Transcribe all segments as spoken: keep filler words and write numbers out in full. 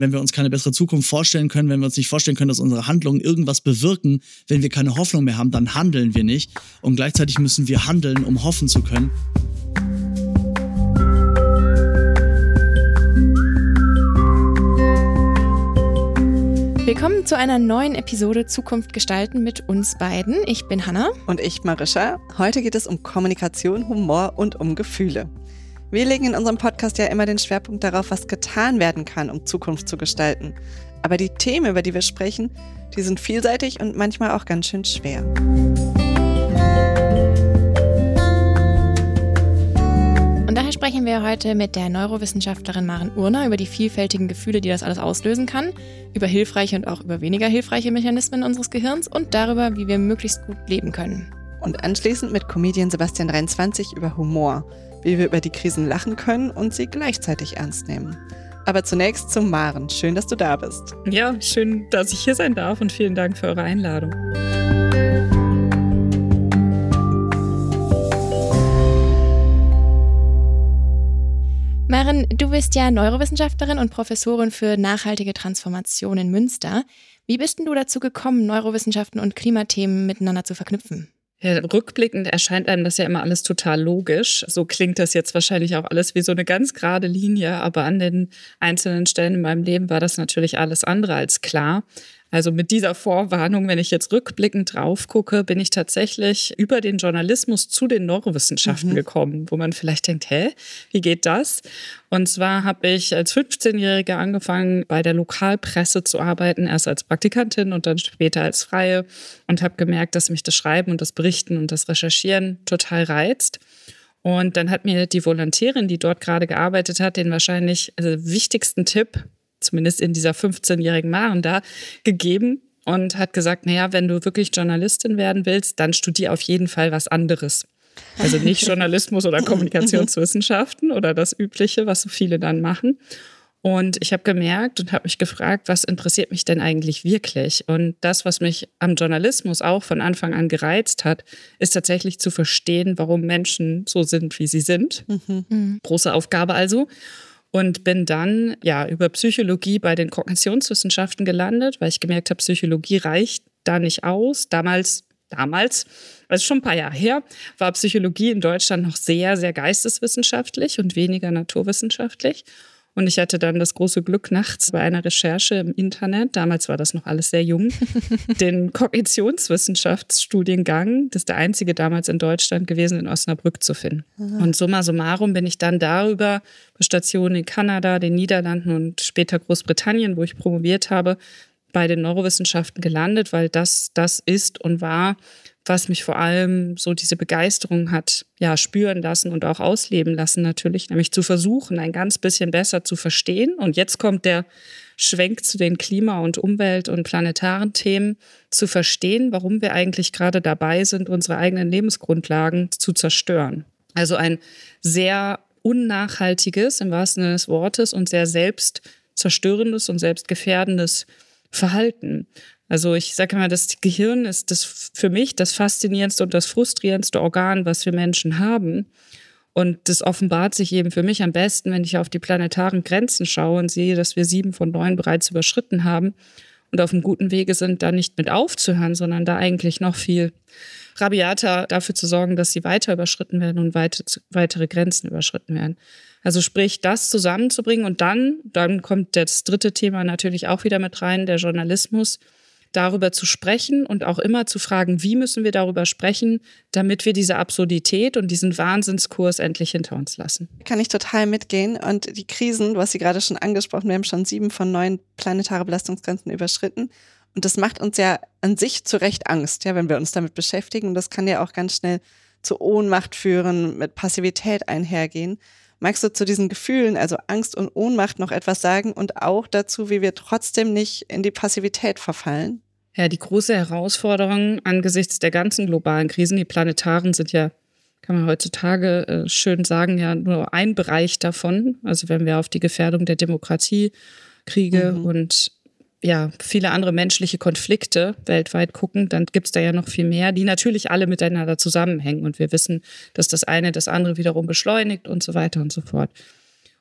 Wenn wir uns keine bessere Zukunft vorstellen können, wenn wir uns nicht vorstellen können, dass unsere Handlungen irgendwas bewirken, wenn wir keine Hoffnung mehr haben, dann handeln wir nicht. Und gleichzeitig müssen wir handeln, um hoffen zu können. Willkommen zu einer neuen Episode Zukunft gestalten mit uns beiden. Ich bin Hannah. Und ich Marisha. Heute geht es um Kommunikation, Humor und um Gefühle. Wir legen in unserem Podcast ja immer den Schwerpunkt darauf, was getan werden kann, um Zukunft zu gestalten. Aber die Themen, über die wir sprechen, die sind vielseitig und manchmal auch ganz schön schwer. Und daher sprechen wir heute mit der Neurowissenschaftlerin Maren Urner über die vielfältigen Gefühle, die das alles auslösen kann, über hilfreiche und auch über weniger hilfreiche Mechanismen unseres Gehirns und darüber, wie wir möglichst gut leben können. Und anschließend mit Comedian Sebastian dreiundzwanzig über Humor, wie wir über die Krisen lachen können und sie gleichzeitig ernst nehmen. Aber zunächst zu Maren. Schön, dass du da bist. Ja, schön, dass ich hier sein darf und vielen Dank für eure Einladung. Maren, du bist ja Neurowissenschaftlerin und Professorin für nachhaltige Transformation in Münster. Wie bist denn du dazu gekommen, Neurowissenschaften und Klimathemen miteinander zu verknüpfen? Ja, rückblickend erscheint einem das ja immer alles total logisch. So klingt das jetzt wahrscheinlich auch alles wie so eine ganz gerade Linie, aber an den einzelnen Stellen in meinem Leben war das natürlich alles andere als klar. Also mit dieser Vorwarnung, wenn ich jetzt rückblickend drauf gucke, bin ich tatsächlich über den Journalismus zu den Neurowissenschaften mhm. gekommen, wo man vielleicht denkt, hä, wie geht das? Und zwar habe ich als fünfzehnjährige angefangen, bei der Lokalpresse zu arbeiten, erst als Praktikantin und dann später als Freie und habe gemerkt, dass mich das Schreiben und das Berichten und das Recherchieren total reizt. Und dann hat mir die Volontärin, die dort gerade gearbeitet hat, den wahrscheinlich also wichtigsten Tipp, zumindest in dieser fünfzehnjährigen Maren da, gegeben und hat gesagt, naja, wenn du wirklich Journalistin werden willst, dann studier auf jeden Fall was anderes. Also nicht Journalismus oder Kommunikationswissenschaften oder das Übliche, was so viele dann machen. Und ich habe gemerkt und habe mich gefragt, was interessiert mich denn eigentlich wirklich? Und das, was mich am Journalismus auch von Anfang an gereizt hat, ist tatsächlich zu verstehen, warum Menschen so sind, wie sie sind. Mhm. Große Aufgabe also. Und bin dann ja über Psychologie bei den Kognitionswissenschaften gelandet, weil ich gemerkt habe, Psychologie reicht da nicht aus. Damals, damals, also schon ein paar Jahre her, war Psychologie in Deutschland noch sehr, sehr geisteswissenschaftlich und weniger naturwissenschaftlich. Und ich hatte dann das große Glück, nachts bei einer Recherche im Internet, damals war das noch alles sehr jung, den Kognitionswissenschaftsstudiengang, das ist der einzige damals in Deutschland gewesen, in Osnabrück zu finden. Aha. Und summa summarum bin ich dann darüber bei Stationen in Kanada, den Niederlanden und später Großbritannien, wo ich promoviert habe, bei den Neurowissenschaften gelandet, weil das das ist und war, was mich vor allem so diese Begeisterung hat ja spüren lassen und auch ausleben lassen natürlich, nämlich zu versuchen, ein ganz bisschen besser zu verstehen. Und jetzt kommt der Schwenk zu den Klima- und Umwelt- und planetaren Themen, zu verstehen, warum wir eigentlich gerade dabei sind, unsere eigenen Lebensgrundlagen zu zerstören. Also ein sehr unnachhaltiges, im wahrsten Sinne des Wortes, und sehr selbstzerstörendes und selbstgefährdendes Verhalten. Also ich sage mal, das Gehirn ist das für mich das faszinierendste und das frustrierendste Organ, was wir Menschen haben. Und das offenbart sich eben für mich am besten, wenn ich auf die planetaren Grenzen schaue und sehe, dass wir sieben von neun bereits überschritten haben und auf einem guten Wege sind, da nicht mit aufzuhören, sondern da eigentlich noch viel rabiater dafür zu sorgen, dass sie weiter überschritten werden und weite, weitere Grenzen überschritten werden. Also sprich, das zusammenzubringen und dann, dann kommt das dritte Thema natürlich auch wieder mit rein, der Journalismus, darüber zu sprechen und auch immer zu fragen, wie müssen wir darüber sprechen, damit wir diese Absurdität und diesen Wahnsinnskurs endlich hinter uns lassen. Kann ich total mitgehen. Und die Krisen, du hast sie gerade schon angesprochen, wir haben schon sieben von neun planetare Belastungsgrenzen überschritten. Und das macht uns ja an sich zu Recht Angst, ja, wenn wir uns damit beschäftigen. Und das kann ja auch ganz schnell zu Ohnmacht führen, mit Passivität einhergehen. Magst du zu diesen Gefühlen, also Angst und Ohnmacht, noch etwas sagen und auch dazu, wie wir trotzdem nicht in die Passivität verfallen? Ja, die große Herausforderung angesichts der ganzen globalen Krisen, die planetaren sind ja, kann man heutzutage äh, schön sagen, ja nur ein Bereich davon. Also wenn wir auf die Gefährdung der Demokratie, Kriege mhm. und ja, viele andere menschliche Konflikte weltweit gucken, dann gibt es da ja noch viel mehr, die natürlich alle miteinander zusammenhängen. Und wir wissen, dass das eine das andere wiederum beschleunigt und so weiter und so fort.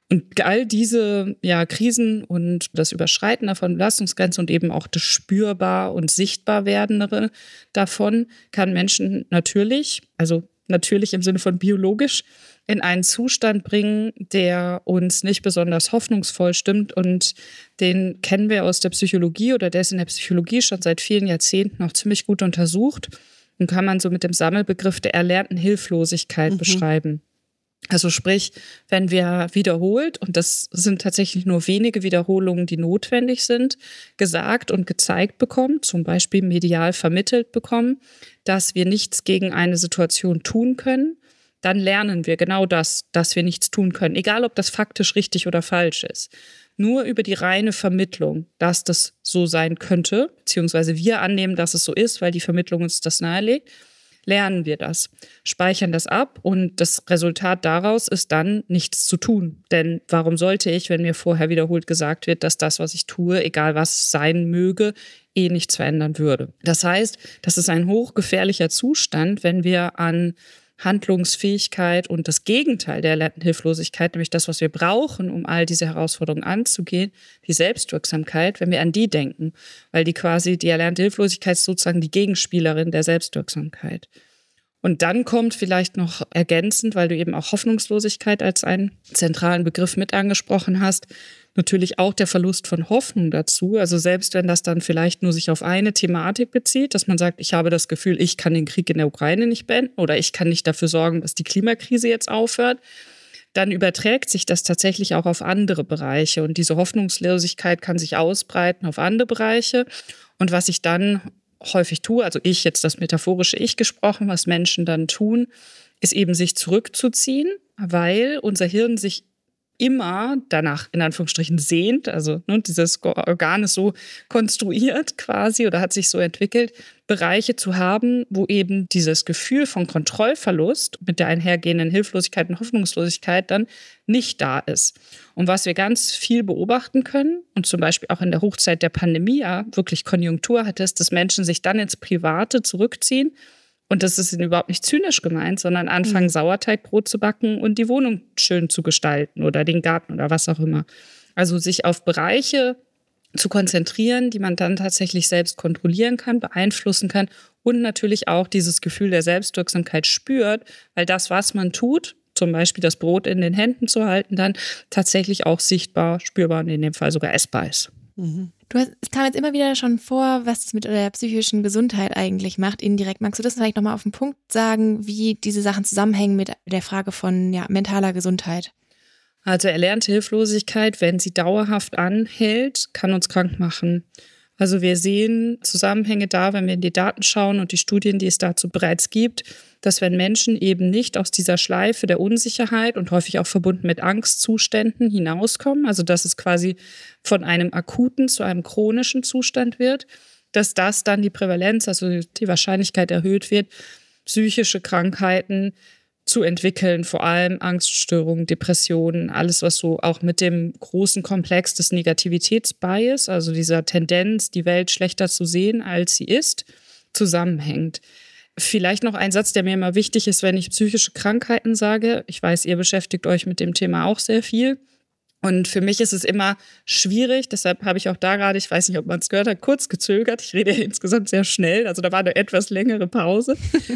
Und all diese ja, Krisen und das Überschreiten von Belastungsgrenzen und eben auch das spürbar und sichtbar werdendere davon kann Menschen natürlich, also natürlich im Sinne von biologisch, in einen Zustand bringen, der uns nicht besonders hoffnungsvoll stimmt. Und den kennen wir aus der Psychologie oder der ist in der Psychologie schon seit vielen Jahrzehnten auch ziemlich gut untersucht und kann man so mit dem Sammelbegriff der erlernten Hilflosigkeit mhm. beschreiben. Also sprich, wenn wir wiederholt, und das sind tatsächlich nur wenige Wiederholungen, die notwendig sind, gesagt und gezeigt bekommen, zum Beispiel medial vermittelt bekommen, dass wir nichts gegen eine Situation tun können, dann lernen wir genau das, dass wir nichts tun können, egal ob das faktisch richtig oder falsch ist. Nur über die reine Vermittlung, dass das so sein könnte, beziehungsweise wir annehmen, dass es so ist, weil die Vermittlung uns das nahelegt, lernen wir das, speichern das ab und das Resultat daraus ist dann, nichts zu tun. Denn warum sollte ich, wenn mir vorher wiederholt gesagt wird, dass das, was ich tue, egal was sein möge, eh nichts verändern würde. Das heißt, das ist ein hochgefährlicher Zustand, wenn wir an Handlungsfähigkeit und das Gegenteil der erlernten Hilflosigkeit, nämlich das, was wir brauchen, um all diese Herausforderungen anzugehen, die Selbstwirksamkeit, wenn wir an die denken, weil die quasi, die erlernte Hilflosigkeit ist sozusagen die Gegenspielerin der Selbstwirksamkeit. Und dann kommt vielleicht noch ergänzend, weil du eben auch Hoffnungslosigkeit als einen zentralen Begriff mit angesprochen hast, natürlich auch der Verlust von Hoffnung dazu. Also selbst wenn das dann vielleicht nur sich auf eine Thematik bezieht, dass man sagt, ich habe das Gefühl, ich kann den Krieg in der Ukraine nicht beenden oder ich kann nicht dafür sorgen, dass die Klimakrise jetzt aufhört, dann überträgt sich das tatsächlich auch auf andere Bereiche. Und diese Hoffnungslosigkeit kann sich ausbreiten auf andere Bereiche. Und was ich dann häufig tue, also ich jetzt das metaphorische Ich gesprochen, was Menschen dann tun, ist eben sich zurückzuziehen, weil unser Hirn sich immer danach in Anführungsstrichen sehnt, also ne, dieses Organ ist so konstruiert quasi oder hat sich so entwickelt, Bereiche zu haben, wo eben dieses Gefühl von Kontrollverlust mit der einhergehenden Hilflosigkeit und Hoffnungslosigkeit dann nicht da ist. Und was wir ganz viel beobachten können und zum Beispiel auch in der Hochzeit der Pandemie ja wirklich Konjunktur hatte, ist, dass Menschen sich dann ins Private zurückziehen. Und das ist überhaupt nicht zynisch gemeint, sondern anfangen, mhm. Sauerteigbrot zu backen und die Wohnung schön zu gestalten oder den Garten oder was auch immer. Also sich auf Bereiche zu konzentrieren, die man dann tatsächlich selbst kontrollieren kann, beeinflussen kann und natürlich auch dieses Gefühl der Selbstwirksamkeit spürt, weil das, was man tut, zum Beispiel das Brot in den Händen zu halten, dann tatsächlich auch sichtbar, spürbar und in dem Fall sogar essbar ist. Mhm. Du hast, es kam jetzt immer wieder schon vor, was es mit der psychischen Gesundheit eigentlich macht, indirekt. Magst du das vielleicht nochmal auf den Punkt sagen, wie diese Sachen zusammenhängen mit der Frage von ja, mentaler Gesundheit? Also erlernte Hilflosigkeit, wenn sie dauerhaft anhält, kann uns krank machen. Also wir sehen Zusammenhänge da, wenn wir in die Daten schauen und die Studien, die es dazu bereits gibt, dass wenn Menschen eben nicht aus dieser Schleife der Unsicherheit und häufig auch verbunden mit Angstzuständen hinauskommen, also dass es quasi von einem akuten zu einem chronischen Zustand wird, dass das dann die Prävalenz, also die Wahrscheinlichkeit erhöht wird, psychische Krankheiten zu entwickeln, vor allem Angststörungen, Depressionen, alles, was so auch mit dem großen Komplex des Negativitätsbias, also dieser Tendenz, die Welt schlechter zu sehen, als sie ist, zusammenhängt. Vielleicht noch ein Satz, der mir immer wichtig ist, wenn ich psychische Krankheiten sage. Ich weiß, ihr beschäftigt euch mit dem Thema auch sehr viel. Und für mich ist es immer schwierig, deshalb habe ich auch da gerade, ich weiß nicht, ob man es gehört hat, kurz gezögert. Ich rede ja insgesamt sehr schnell, also da war eine etwas längere Pause,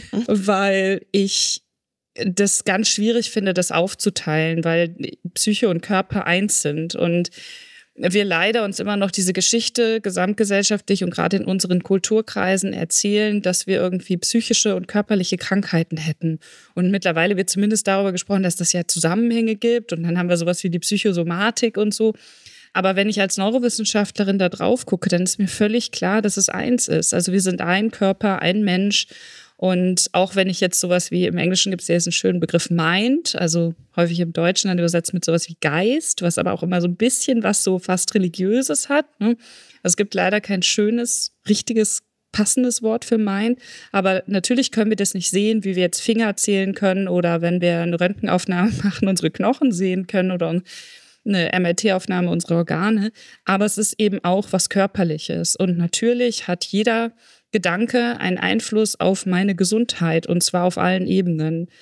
weil ich das ganz schwierig finde, das aufzuteilen, weil Psyche und Körper eins sind und wir leider uns immer noch diese Geschichte gesamtgesellschaftlich und gerade in unseren Kulturkreisen erzählen, dass wir irgendwie psychische und körperliche Krankheiten hätten. Und mittlerweile wird zumindest darüber gesprochen, dass das ja Zusammenhänge gibt und dann haben wir sowas wie die Psychosomatik und so. Aber wenn ich als Neurowissenschaftlerin da drauf gucke, dann ist mir völlig klar, dass es eins ist. Also wir sind ein Körper, ein Mensch. Und auch wenn ich jetzt sowas wie, im Englischen gibt es ja jetzt einen schönen Begriff Mind, also häufig im Deutschen dann übersetzt mit sowas wie Geist, was aber auch immer so ein bisschen was so fast Religiöses hat. Ne? Also es gibt leider kein schönes, richtiges, passendes Wort für Mind. Aber natürlich können wir das nicht sehen, wie wir jetzt Finger zählen können oder wenn wir eine Röntgenaufnahme machen, unsere Knochen sehen können oder eine M R T-Aufnahme unserer Organe. Aber es ist eben auch was Körperliches. Und natürlich hat jeder Gedanke einen Einfluss auf meine Gesundheit und zwar auf allen Ebenen.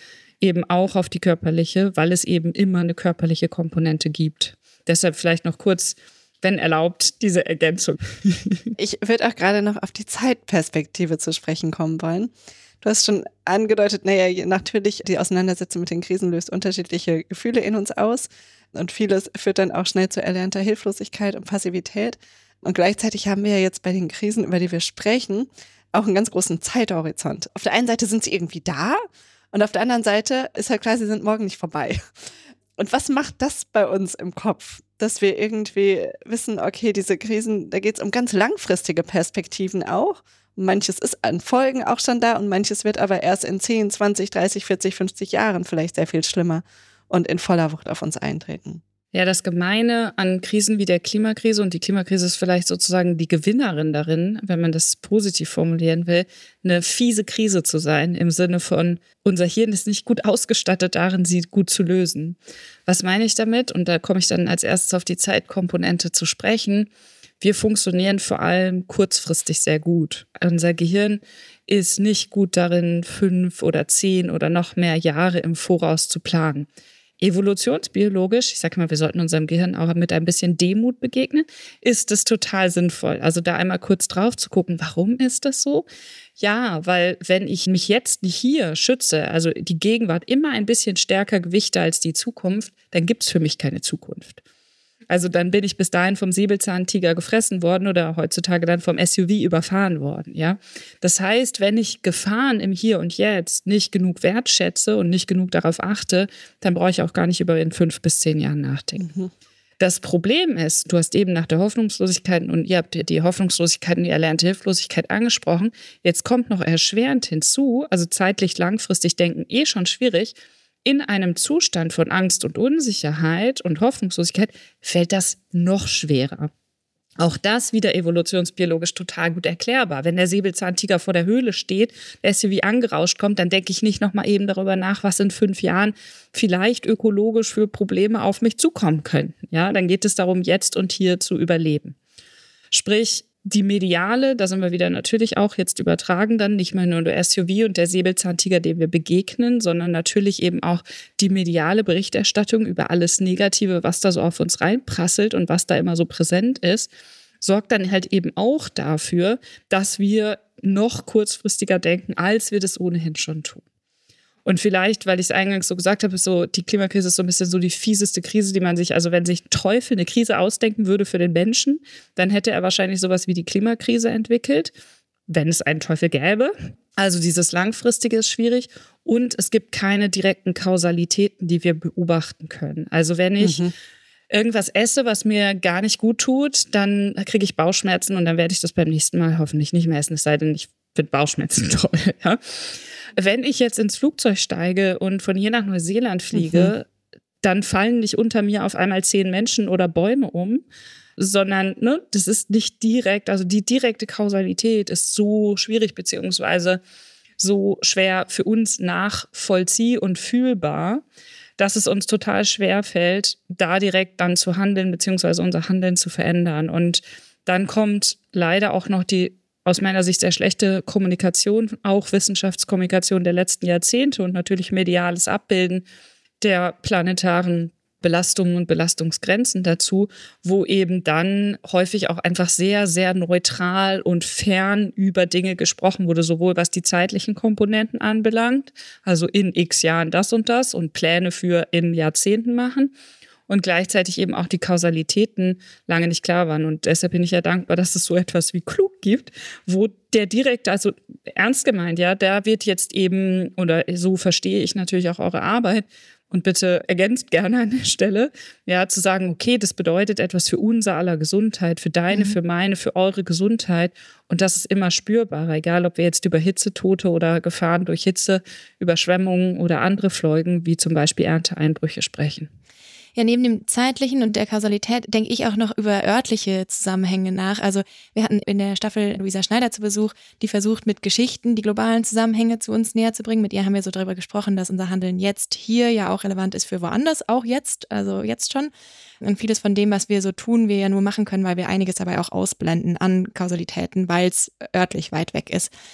eben auch auf die körperliche, weil es eben immer eine körperliche Komponente gibt. Deshalb vielleicht noch kurz, wenn erlaubt, diese Ergänzung. Ich würde auch gerade noch auf die Zeitperspektive zu sprechen kommen wollen. Du hast schon angedeutet, naja, natürlich, die Auseinandersetzung mit den Krisen löst unterschiedliche Gefühle in uns aus und vieles führt dann auch schnell zu erlernter Hilflosigkeit und Passivität. Und gleichzeitig haben wir ja jetzt bei den Krisen, über die wir sprechen, auch einen ganz großen Zeithorizont. Auf der einen Seite sind sie irgendwie da und auf der anderen Seite ist halt klar, sie sind morgen nicht vorbei. Und was macht das bei uns im Kopf, dass wir irgendwie wissen, okay, diese Krisen, da geht es um ganz langfristige Perspektiven auch. Manches ist an Folgen auch schon da und manches wird aber erst in zehn, zwanzig, dreißig, vierzig, fünfzig Jahren vielleicht sehr viel schlimmer und in voller Wucht auf uns eintreten. Ja, das Gemeine an Krisen wie der Klimakrise, und die Klimakrise ist vielleicht sozusagen die Gewinnerin darin, wenn man das positiv formulieren will, eine fiese Krise zu sein, im Sinne von, unser Hirn ist nicht gut ausgestattet darin, sie gut zu lösen. Was meine ich damit? Und da komme ich dann als erstes auf die Zeitkomponente zu sprechen. Wir funktionieren vor allem kurzfristig sehr gut. Unser Gehirn ist nicht gut darin, fünf oder zehn oder noch mehr Jahre im Voraus zu planen. Evolutionsbiologisch, ich sage mal, wir sollten unserem Gehirn auch mit ein bisschen Demut begegnen, ist es total sinnvoll. Also da einmal kurz drauf zu gucken, warum ist das so? Ja, weil wenn ich mich jetzt nicht hier schütze, also die Gegenwart immer ein bisschen stärker gewichte als die Zukunft, dann gibt es für mich keine Zukunft. Also dann bin ich bis dahin vom Säbelzahntiger gefressen worden oder heutzutage dann vom S U V überfahren worden. Ja? Das heißt, wenn ich Gefahren im Hier und Jetzt nicht genug wertschätze und nicht genug darauf achte, dann brauche ich auch gar nicht über in fünf bis zehn Jahren nachdenken. Mhm. Das Problem ist, du hast eben nach der Hoffnungslosigkeit und ihr habt die Hoffnungslosigkeit und die erlernte Hilflosigkeit angesprochen. Jetzt kommt noch erschwerend hinzu, also zeitlich langfristig denken eh schon schwierig. In einem Zustand von Angst und Unsicherheit und Hoffnungslosigkeit fällt das noch schwerer. Auch das wieder evolutionsbiologisch total gut erklärbar. Wenn der Säbelzahntiger vor der Höhle steht, der S U V angerauscht kommt, dann denke ich nicht noch mal eben darüber nach, was in fünf Jahren vielleicht ökologisch für Probleme auf mich zukommen könnten. Ja, dann geht es darum, jetzt und hier zu überleben. Sprich, die mediale, da sind wir wieder natürlich auch jetzt übertragen, dann nicht mehr nur der S U V und der Säbelzahntiger, dem wir begegnen, sondern natürlich eben auch die mediale Berichterstattung über alles Negative, was da so auf uns reinprasselt und was da immer so präsent ist, sorgt dann halt eben auch dafür, dass wir noch kurzfristiger denken, als wir das ohnehin schon tun. Und vielleicht, weil ich es eingangs so gesagt habe, ist so, die Klimakrise ist so ein bisschen so die fieseste Krise, die man sich, also wenn sich Teufel eine Krise ausdenken würde für den Menschen, dann hätte er wahrscheinlich sowas wie die Klimakrise entwickelt, wenn es einen Teufel gäbe. Also dieses Langfristige ist schwierig und es gibt keine direkten Kausalitäten, die wir beobachten können. Also wenn ich mhm. irgendwas esse, was mir gar nicht gut tut, dann kriege ich Bauchschmerzen und dann werde ich das beim nächsten Mal hoffentlich nicht mehr essen, es sei denn, ich finde Bauchschmerzen toll, ja. Wenn ich jetzt ins Flugzeug steige und von hier nach Neuseeland fliege, mhm. dann fallen nicht unter mir auf einmal zehn Menschen oder Bäume um, sondern ne, das ist nicht direkt, also die direkte Kausalität ist so schwierig beziehungsweise so schwer für uns nachvollzieh- und fühlbar, dass es uns total schwer fällt, da direkt dann zu handeln beziehungsweise unser Handeln zu verändern. Und dann kommt leider auch noch die aus meiner Sicht sehr schlechte Kommunikation, auch Wissenschaftskommunikation der letzten Jahrzehnte und natürlich mediales Abbilden der planetaren Belastungen und Belastungsgrenzen dazu, wo eben dann häufig auch einfach sehr, sehr neutral und fern über Dinge gesprochen wurde, sowohl was die zeitlichen Komponenten anbelangt, also in x Jahren das und das und Pläne für in Jahrzehnten machen, und gleichzeitig eben auch die Kausalitäten lange nicht klar waren. Und deshalb bin ich ja dankbar, dass es so etwas wie Klug gibt, wo der direkt, also ernst gemeint, ja, da wird jetzt eben, oder so verstehe ich natürlich auch eure Arbeit, und bitte ergänzt gerne an der Stelle, ja, zu sagen, okay, das bedeutet etwas für unser aller Gesundheit, für deine, mhm. für meine, für eure Gesundheit. Und das ist immer spürbarer, egal ob wir jetzt über Hitzetote oder Gefahren durch Hitze, Überschwemmungen oder andere Folgen, wie zum Beispiel Ernteeinbrüche sprechen. Ja, neben dem zeitlichen und der Kausalität denke ich auch noch über örtliche Zusammenhänge nach. Also wir hatten in der Staffel Luisa Schneider zu Besuch, die versucht mit Geschichten die globalen Zusammenhänge zu uns näher zu bringen. Mit ihr haben wir so darüber gesprochen, dass unser Handeln jetzt hier ja auch relevant ist für woanders, auch jetzt, also jetzt schon. Und vieles von dem, was wir so tun, wir ja nur machen können, weil wir einiges dabei auch ausblenden an Kausalitäten, weil es örtlich weit weg ist.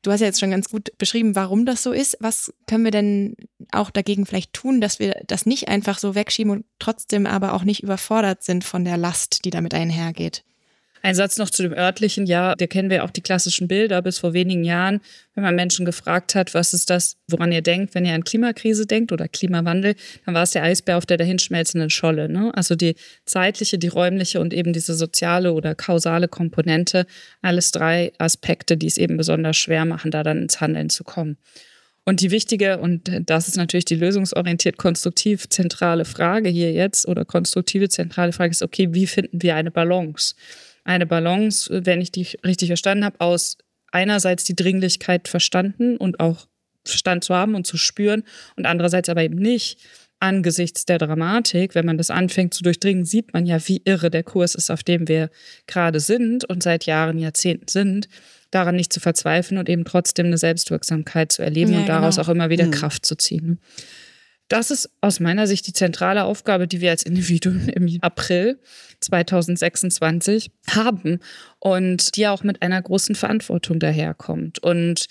Du hast ja jetzt schon ganz gut beschrieben, warum das so ist. Was können wir denn auch dagegen vielleicht tun, dass wir das nicht einfach so wegschieben und trotzdem aber auch nicht überfordert sind von der Last, die damit einhergeht? Ein Satz noch zu dem örtlichen. Ja, da kennen wir auch die klassischen Bilder bis vor wenigen Jahren, wenn man Menschen gefragt hat, was ist das, woran ihr denkt, wenn ihr an Klimakrise denkt oder Klimawandel, dann war es der Eisbär auf der dahinschmelzenden Scholle. Ne? Also die zeitliche, die räumliche und eben diese soziale oder kausale Komponente, alles drei Aspekte, die es eben besonders schwer machen, da dann ins Handeln zu kommen. Und die wichtige, und das ist natürlich die lösungsorientiert konstruktiv zentrale Frage hier jetzt oder konstruktive zentrale Frage ist, okay, wie finden wir eine Balance? Eine Balance, wenn ich die richtig verstanden habe, aus einerseits die Dringlichkeit verstanden und auch Verstand zu haben und zu spüren und andererseits aber eben nicht angesichts der Dramatik. Wenn man das anfängt zu durchdringen, sieht man ja, wie irre der Kurs ist, auf dem wir gerade sind und seit Jahren, Jahrzehnten sind, daran nicht zu verzweifeln und eben trotzdem eine Selbstwirksamkeit zu erleben ja, und daraus genau. auch immer wieder mhm. Kraft zu ziehen. Das ist aus meiner Sicht die zentrale Aufgabe, die wir als Individuen im April zweitausendsechsundzwanzig haben und die auch mit einer großen Verantwortung daherkommt. Und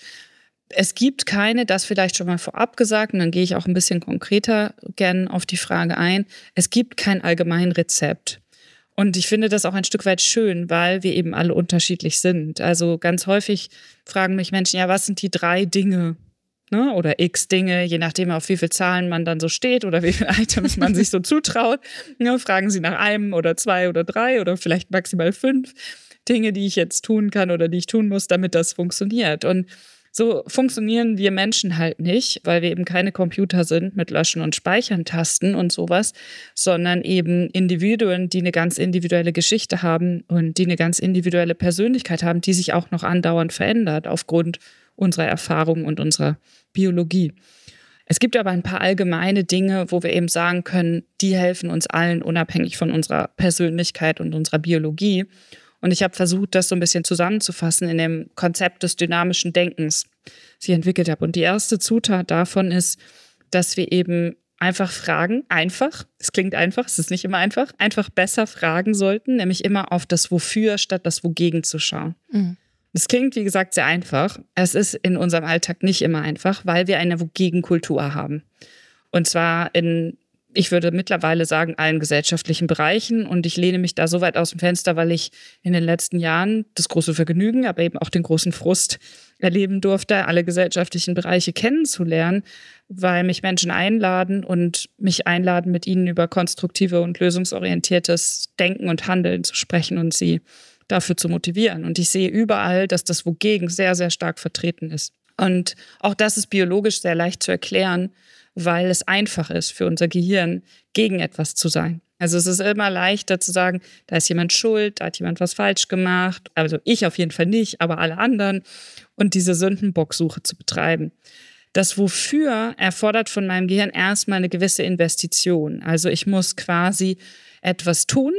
es gibt keine, das vielleicht schon mal vorab gesagt, und dann gehe ich auch ein bisschen konkreter gerne auf die Frage ein, es gibt kein Allgemeinrezept. Und ich finde das auch ein Stück weit schön, weil wir eben alle unterschiedlich sind. Also ganz häufig fragen mich Menschen, ja, was sind die drei Dinge, ne, oder x Dinge, je nachdem, auf wie viele Zahlen man dann so steht oder wie viele Items man sich so zutraut. Ne, fragen sie nach einem oder zwei oder drei oder vielleicht maximal fünf Dinge, die ich jetzt tun kann oder die ich tun muss, damit das funktioniert. Und so funktionieren wir Menschen halt nicht, weil wir eben keine Computer sind mit Löschen und Speichern, Tasten und sowas, sondern eben Individuen, die eine ganz individuelle Geschichte haben und die eine ganz individuelle Persönlichkeit haben, die sich auch noch andauernd verändert aufgrund unserer Erfahrung und unserer Biologie. Es gibt aber ein paar allgemeine Dinge, wo wir eben sagen können, die helfen uns allen unabhängig von unserer Persönlichkeit und unserer Biologie. Und ich habe versucht, das so ein bisschen zusammenzufassen in dem Konzept des dynamischen Denkens, das ich entwickelt habe. Und die erste Zutat davon ist, dass wir eben einfach fragen, einfach, es klingt einfach, es ist nicht immer einfach, einfach besser fragen sollten, nämlich immer auf das Wofür statt das Wogegen zu schauen. Mhm. Es klingt, wie gesagt, sehr einfach. Es ist in unserem Alltag nicht immer einfach, weil wir eine Wogegen-Kultur haben. Und zwar in, ich würde mittlerweile sagen, allen gesellschaftlichen Bereichen. Und ich lehne mich da so weit aus dem Fenster, weil ich in den letzten Jahren das große Vergnügen, aber eben auch den großen Frust erleben durfte, alle gesellschaftlichen Bereiche kennenzulernen, weil mich Menschen einladen und mich einladen, mit ihnen über konstruktive und lösungsorientiertes Denken und Handeln zu sprechen und sie dafür zu motivieren. Und ich sehe überall, dass das Wogegen sehr, sehr stark vertreten ist. Und auch das ist biologisch sehr leicht zu erklären, weil es einfach ist für unser Gehirn, gegen etwas zu sein. Also es ist immer leichter zu sagen, da ist jemand schuld, da hat jemand was falsch gemacht. Also ich auf jeden Fall nicht, aber alle anderen. Und diese Sündenbocksuche zu betreiben. Das Wofür erfordert von meinem Gehirn erstmal eine gewisse Investition. Also ich muss quasi etwas tun,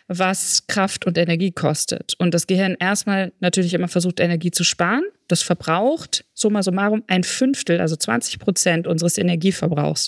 was Kraft und Energie kostet. Und das Gehirn erstmal natürlich immer versucht, Energie zu sparen. Das verbraucht, summa summarum, ein Fünftel, also zwanzig Prozent unseres Energieverbrauchs.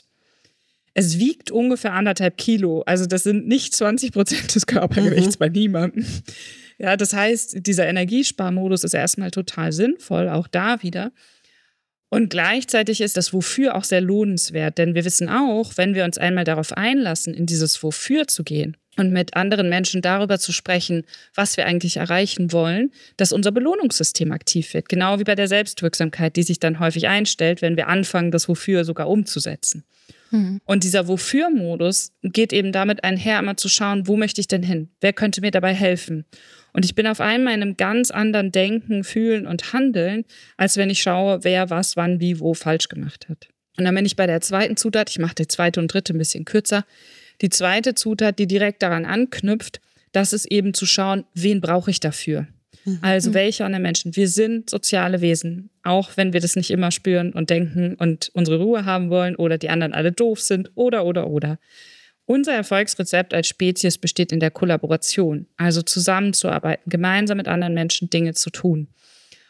Es wiegt ungefähr anderthalb Kilo. Also das sind nicht zwanzig Prozent des Körpergewichts mhm. bei niemandem. Ja, das heißt, dieser Energiesparmodus ist erstmal total sinnvoll, auch da wieder. Und gleichzeitig ist das Wofür auch sehr lohnenswert, denn wir wissen auch, wenn wir uns einmal darauf einlassen, in dieses Wofür zu gehen und mit anderen Menschen darüber zu sprechen, was wir eigentlich erreichen wollen, dass unser Belohnungssystem aktiv wird. Genau wie bei der Selbstwirksamkeit, die sich dann häufig einstellt, wenn wir anfangen, das Wofür sogar umzusetzen. Mhm. Und dieser Wofür-Modus geht eben damit einher, immer zu schauen, wo möchte ich denn hin? Wer könnte mir dabei helfen? Und ich bin auf einmal in einem ganz anderen Denken, Fühlen und Handeln, als wenn ich schaue, wer was, wann, wie, wo falsch gemacht hat. Und dann bin ich bei der zweiten Zutat, ich mache die zweite und dritte ein bisschen kürzer, die zweite Zutat, die direkt daran anknüpft, das ist eben zu schauen, wen brauche ich dafür? Mhm. Also welche anderen Menschen? Wir sind soziale Wesen, auch wenn wir das nicht immer spüren und denken und unsere Ruhe haben wollen oder die anderen alle doof sind oder, oder, oder. Unser Erfolgsrezept als Spezies besteht in der Kollaboration, also zusammenzuarbeiten, gemeinsam mit anderen Menschen Dinge zu tun.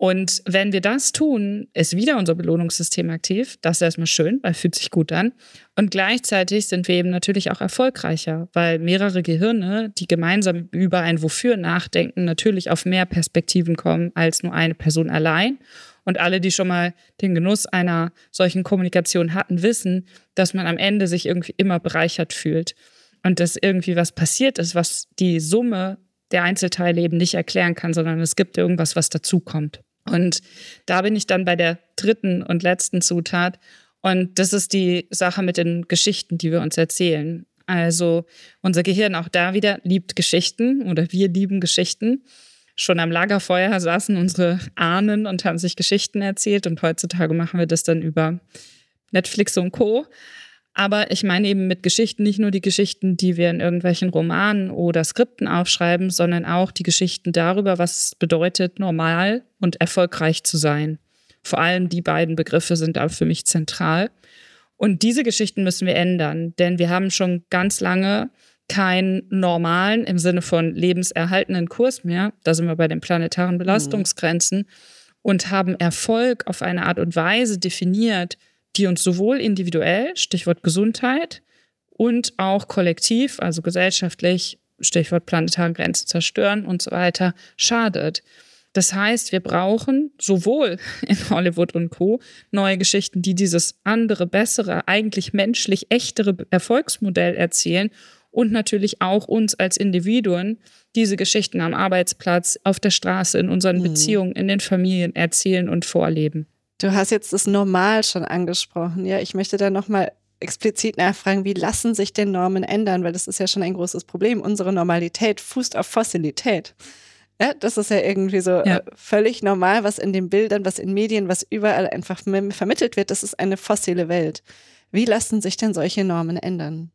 Und wenn wir das tun, ist wieder unser Belohnungssystem aktiv. Das ist erstmal schön, weil es fühlt sich gut an. Und gleichzeitig sind wir eben natürlich auch erfolgreicher, weil mehrere Gehirne, die gemeinsam über ein Wofür nachdenken, natürlich auf mehr Perspektiven kommen als nur eine Person allein. Und alle, die schon mal den Genuss einer solchen Kommunikation hatten, wissen, dass man am Ende sich irgendwie immer bereichert fühlt. Und dass irgendwie was passiert ist, was die Summe der Einzelteile eben nicht erklären kann, sondern es gibt irgendwas, was dazukommt. Und da bin ich dann bei der dritten und letzten Zutat. Und das ist die Sache mit den Geschichten, die wir uns erzählen. Also unser Gehirn auch da wieder liebt Geschichten oder wir lieben Geschichten. Schon am Lagerfeuer saßen unsere Ahnen und haben sich Geschichten erzählt. Und heutzutage machen wir das dann über Netflix und Co. Aber ich meine eben mit Geschichten nicht nur die Geschichten, die wir in irgendwelchen Romanen oder Skripten aufschreiben, sondern auch die Geschichten darüber, was es bedeutet, normal und erfolgreich zu sein. Vor allem die beiden Begriffe sind da für mich zentral. Und diese Geschichten müssen wir ändern, denn wir haben schon ganz lange keinen normalen, im Sinne von lebenserhaltenden Kurs mehr. Da sind wir bei den planetaren Belastungsgrenzen mhm. und haben Erfolg auf eine Art und Weise definiert, die uns sowohl individuell, Stichwort Gesundheit, und auch kollektiv, also gesellschaftlich, Stichwort planetare Grenzen zerstören und so weiter, schadet. Das heißt, wir brauchen sowohl in Hollywood und Co. neue Geschichten, die dieses andere, bessere, eigentlich menschlich echtere Erfolgsmodell erzählen und natürlich auch uns als Individuen diese Geschichten am Arbeitsplatz, auf der Straße, in unseren mhm. Beziehungen, in den Familien erzählen und vorleben. Du hast jetzt das Normal schon angesprochen. Ja, ich möchte da nochmal explizit nachfragen, wie lassen sich denn Normen ändern? Weil das ist ja schon ein großes Problem. Unsere Normalität fußt auf Fossilität. Ja, das ist ja irgendwie so ja. äh, völlig normal, was in den Bildern, was in Medien, was überall einfach vermittelt wird. Das ist eine fossile Welt. Wie lassen sich denn solche Normen ändern?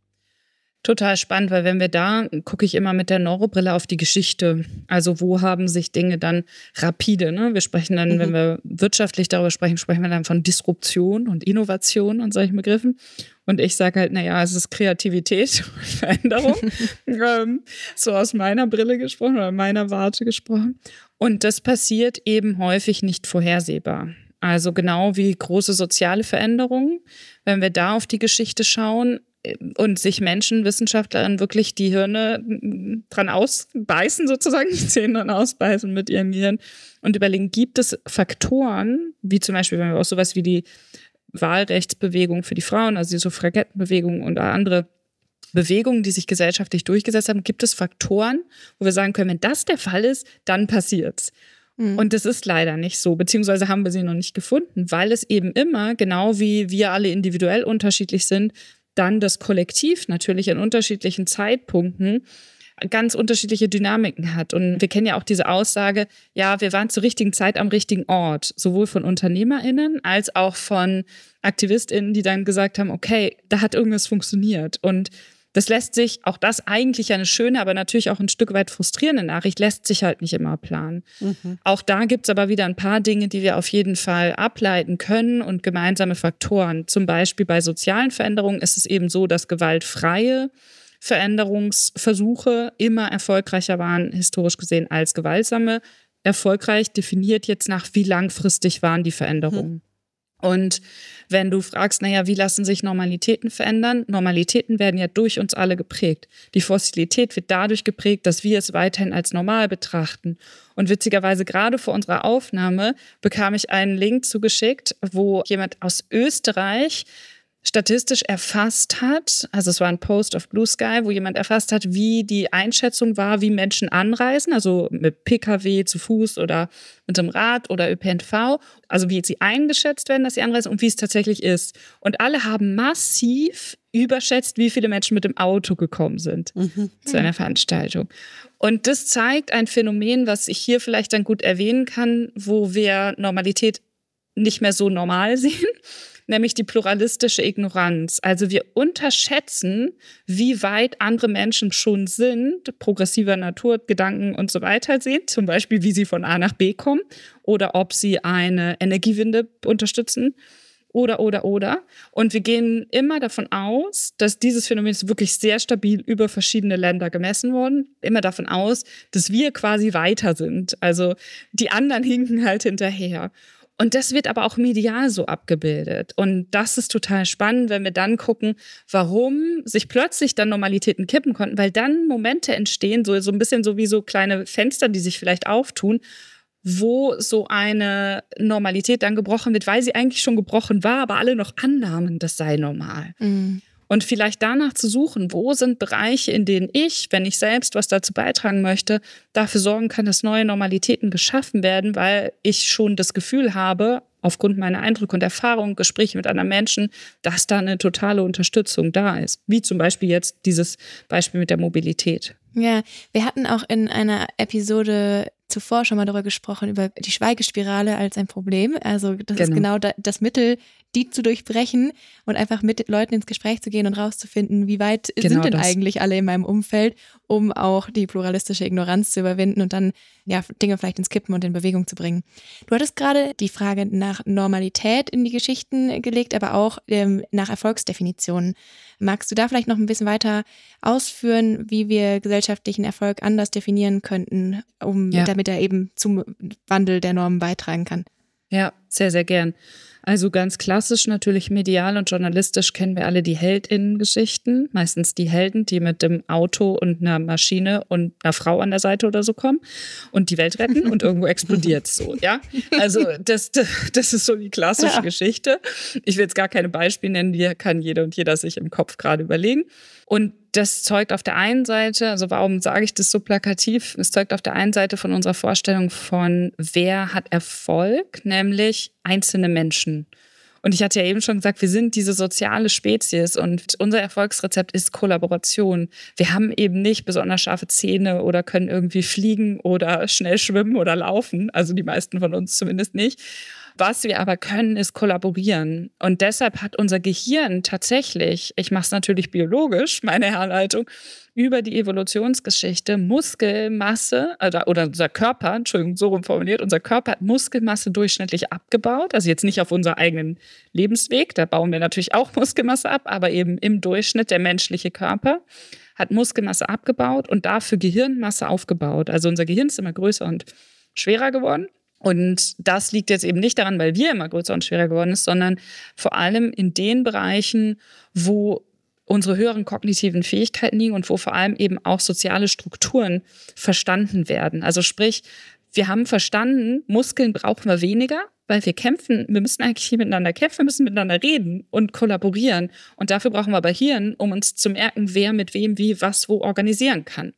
Total spannend, weil wenn wir da, gucke ich immer mit der Neurobrille auf die Geschichte. Also wo haben sich Dinge dann rapide, ne? Wir sprechen dann, mhm. wenn wir wirtschaftlich darüber sprechen, sprechen wir dann von Disruption und Innovation und solchen Begriffen. Und ich sage halt, naja, es ist Kreativität und Veränderung. ähm, so aus meiner Brille gesprochen oder meiner Warte gesprochen. Und das passiert eben häufig nicht vorhersehbar. Also genau wie große soziale Veränderungen. Wenn wir da auf die Geschichte schauen, und sich Menschen, Wissenschaftlerinnen wirklich die Hirne dran ausbeißen, sozusagen, die Zähne dran ausbeißen mit ihrem Gehirn und überlegen, gibt es Faktoren, wie zum Beispiel, wenn wir auch sowas wie die Wahlrechtsbewegung für die Frauen, also die Suffragettenbewegung und andere Bewegungen, die sich gesellschaftlich durchgesetzt haben, gibt es Faktoren, wo wir sagen können, wenn das der Fall ist, dann passiert's. Mhm. Und das ist leider nicht so, beziehungsweise haben wir sie noch nicht gefunden, weil es eben immer, genau wie wir alle individuell unterschiedlich sind, dann das Kollektiv natürlich in unterschiedlichen Zeitpunkten ganz unterschiedliche Dynamiken hat. Und wir kennen ja auch diese Aussage, ja, wir waren zur richtigen Zeit am richtigen Ort, sowohl von UnternehmerInnen als auch von AktivistInnen, die dann gesagt haben, okay, da hat irgendwas funktioniert. Und das lässt sich, auch das eigentlich eine schöne, aber natürlich auch ein Stück weit frustrierende Nachricht, lässt sich halt nicht immer planen. Mhm. Auch da gibt es aber wieder ein paar Dinge, die wir auf jeden Fall ableiten können und gemeinsame Faktoren. Zum Beispiel bei sozialen Veränderungen ist es eben so, dass gewaltfreie Veränderungsversuche immer erfolgreicher waren, historisch gesehen, als gewaltsame. Erfolgreich definiert jetzt nach, wie langfristig waren die Veränderungen. Mhm. Und wenn du fragst, naja, wie lassen sich Normalitäten verändern? Normalitäten werden ja durch uns alle geprägt. Die Fossilität wird dadurch geprägt, dass wir es weiterhin als normal betrachten. Und witzigerweise gerade vor unserer Aufnahme bekam ich einen Link zugeschickt, wo jemand aus Österreich statistisch erfasst hat, also es war ein Post auf Blue Sky, wo jemand erfasst hat, wie die Einschätzung war, wie Menschen anreisen, also mit P K W, zu Fuß oder mit dem Rad oder Ö P N V, also wie sie eingeschätzt werden, dass sie anreisen und wie es tatsächlich ist. Und alle haben massiv überschätzt, wie viele Menschen mit dem Auto gekommen sind mhm. zu einer Veranstaltung. Und das zeigt ein Phänomen, was ich hier vielleicht dann gut erwähnen kann, wo wir Normalität nicht mehr so normal sehen, nämlich die pluralistische Ignoranz. Also wir unterschätzen, wie weit andere Menschen schon sind, progressiver Natur, Gedanken und so weiter sehen, zum Beispiel wie sie von A nach B kommen oder ob sie eine Energiewende unterstützen. oder, oder, oder. Und wir gehen immer davon aus, dass dieses Phänomen ist wirklich sehr stabil über verschiedene Länder gemessen worden. Immer davon aus, dass wir quasi weiter sind. Also die anderen hinken halt hinterher. Und das wird aber auch medial so abgebildet. Und das ist total spannend, wenn wir dann gucken, warum sich plötzlich dann Normalitäten kippen konnten, weil dann Momente entstehen, so, so ein bisschen so wie so kleine Fenster, die sich vielleicht auftun, wo so eine Normalität dann gebrochen wird, weil sie eigentlich schon gebrochen war, aber alle noch annahmen, das sei normal. Mhm. Und vielleicht danach zu suchen, wo sind Bereiche, in denen ich, wenn ich selbst was dazu beitragen möchte, dafür sorgen kann, dass neue Normalitäten geschaffen werden, weil ich schon das Gefühl habe, aufgrund meiner Eindrücke und Erfahrungen, Gespräche mit anderen Menschen, dass da eine totale Unterstützung da ist. Wie zum Beispiel jetzt dieses Beispiel mit der Mobilität. Ja, wir hatten auch in einer Episode zuvor schon mal darüber gesprochen, über die Schweigespirale als ein Problem. Also das genau. ist genau da, das Mittel, die zu durchbrechen und einfach mit Leuten ins Gespräch zu gehen und rauszufinden, wie weit genau sind denn das. eigentlich alle in meinem Umfeld, um auch die pluralistische Ignoranz zu überwinden und dann ja Dinge vielleicht ins Kippen und in Bewegung zu bringen. Du hattest gerade die Frage nach Normalität in die Geschichten gelegt, aber auch ähm, nach Erfolgsdefinitionen. Magst du da vielleicht noch ein bisschen weiter ausführen, wie wir gesellschaftlichen Erfolg anders definieren könnten, um ja. damit er eben zum Wandel der Normen beitragen kann? Ja, sehr, sehr gern. Also ganz klassisch natürlich medial und journalistisch kennen wir alle die HeldInnen-Geschichten. Meistens die Helden, die mit dem Auto und einer Maschine und einer Frau an der Seite oder so kommen und die Welt retten und irgendwo explodiert so, ja. Also das, das ist so die klassische ja. Geschichte. Ich will jetzt gar keine Beispiele nennen, die kann jeder und jeder sich im Kopf gerade überlegen. Und das zeugt auf der einen Seite, also warum sage ich das so plakativ? Es zeugt auf der einen Seite von unserer Vorstellung von, wer hat Erfolg, nämlich einzelne Menschen. Und ich hatte ja eben schon gesagt, wir sind diese soziale Spezies und unser Erfolgsrezept ist Kollaboration. Wir haben eben nicht besonders scharfe Zähne oder können irgendwie fliegen oder schnell schwimmen oder laufen. Also die meisten von uns zumindest nicht. Was wir aber können, ist kollaborieren. Und deshalb hat unser Gehirn tatsächlich, ich mache es natürlich biologisch, meine Herleitung, über die Evolutionsgeschichte Muskelmasse, oder, oder unser Körper, Entschuldigung, so rum formuliert, unser Körper hat Muskelmasse durchschnittlich abgebaut. Also jetzt nicht auf unser eigenen Lebensweg, da bauen wir natürlich auch Muskelmasse ab, aber eben im Durchschnitt der menschliche Körper hat Muskelmasse abgebaut und dafür Gehirnmasse aufgebaut. Also unser Gehirn ist immer größer und schwerer geworden. Und das liegt jetzt eben nicht daran, weil wir immer größer und schwerer geworden sind, sondern vor allem in den Bereichen, wo unsere höheren kognitiven Fähigkeiten liegen und wo vor allem eben auch soziale Strukturen verstanden werden. Also sprich, wir haben verstanden, Muskeln brauchen wir weniger, weil wir kämpfen, wir müssen eigentlich hier miteinander kämpfen, wir müssen miteinander reden und kollaborieren. Und dafür brauchen wir aber Hirn, um uns zu merken, wer mit wem, wie, was, wo organisieren kann.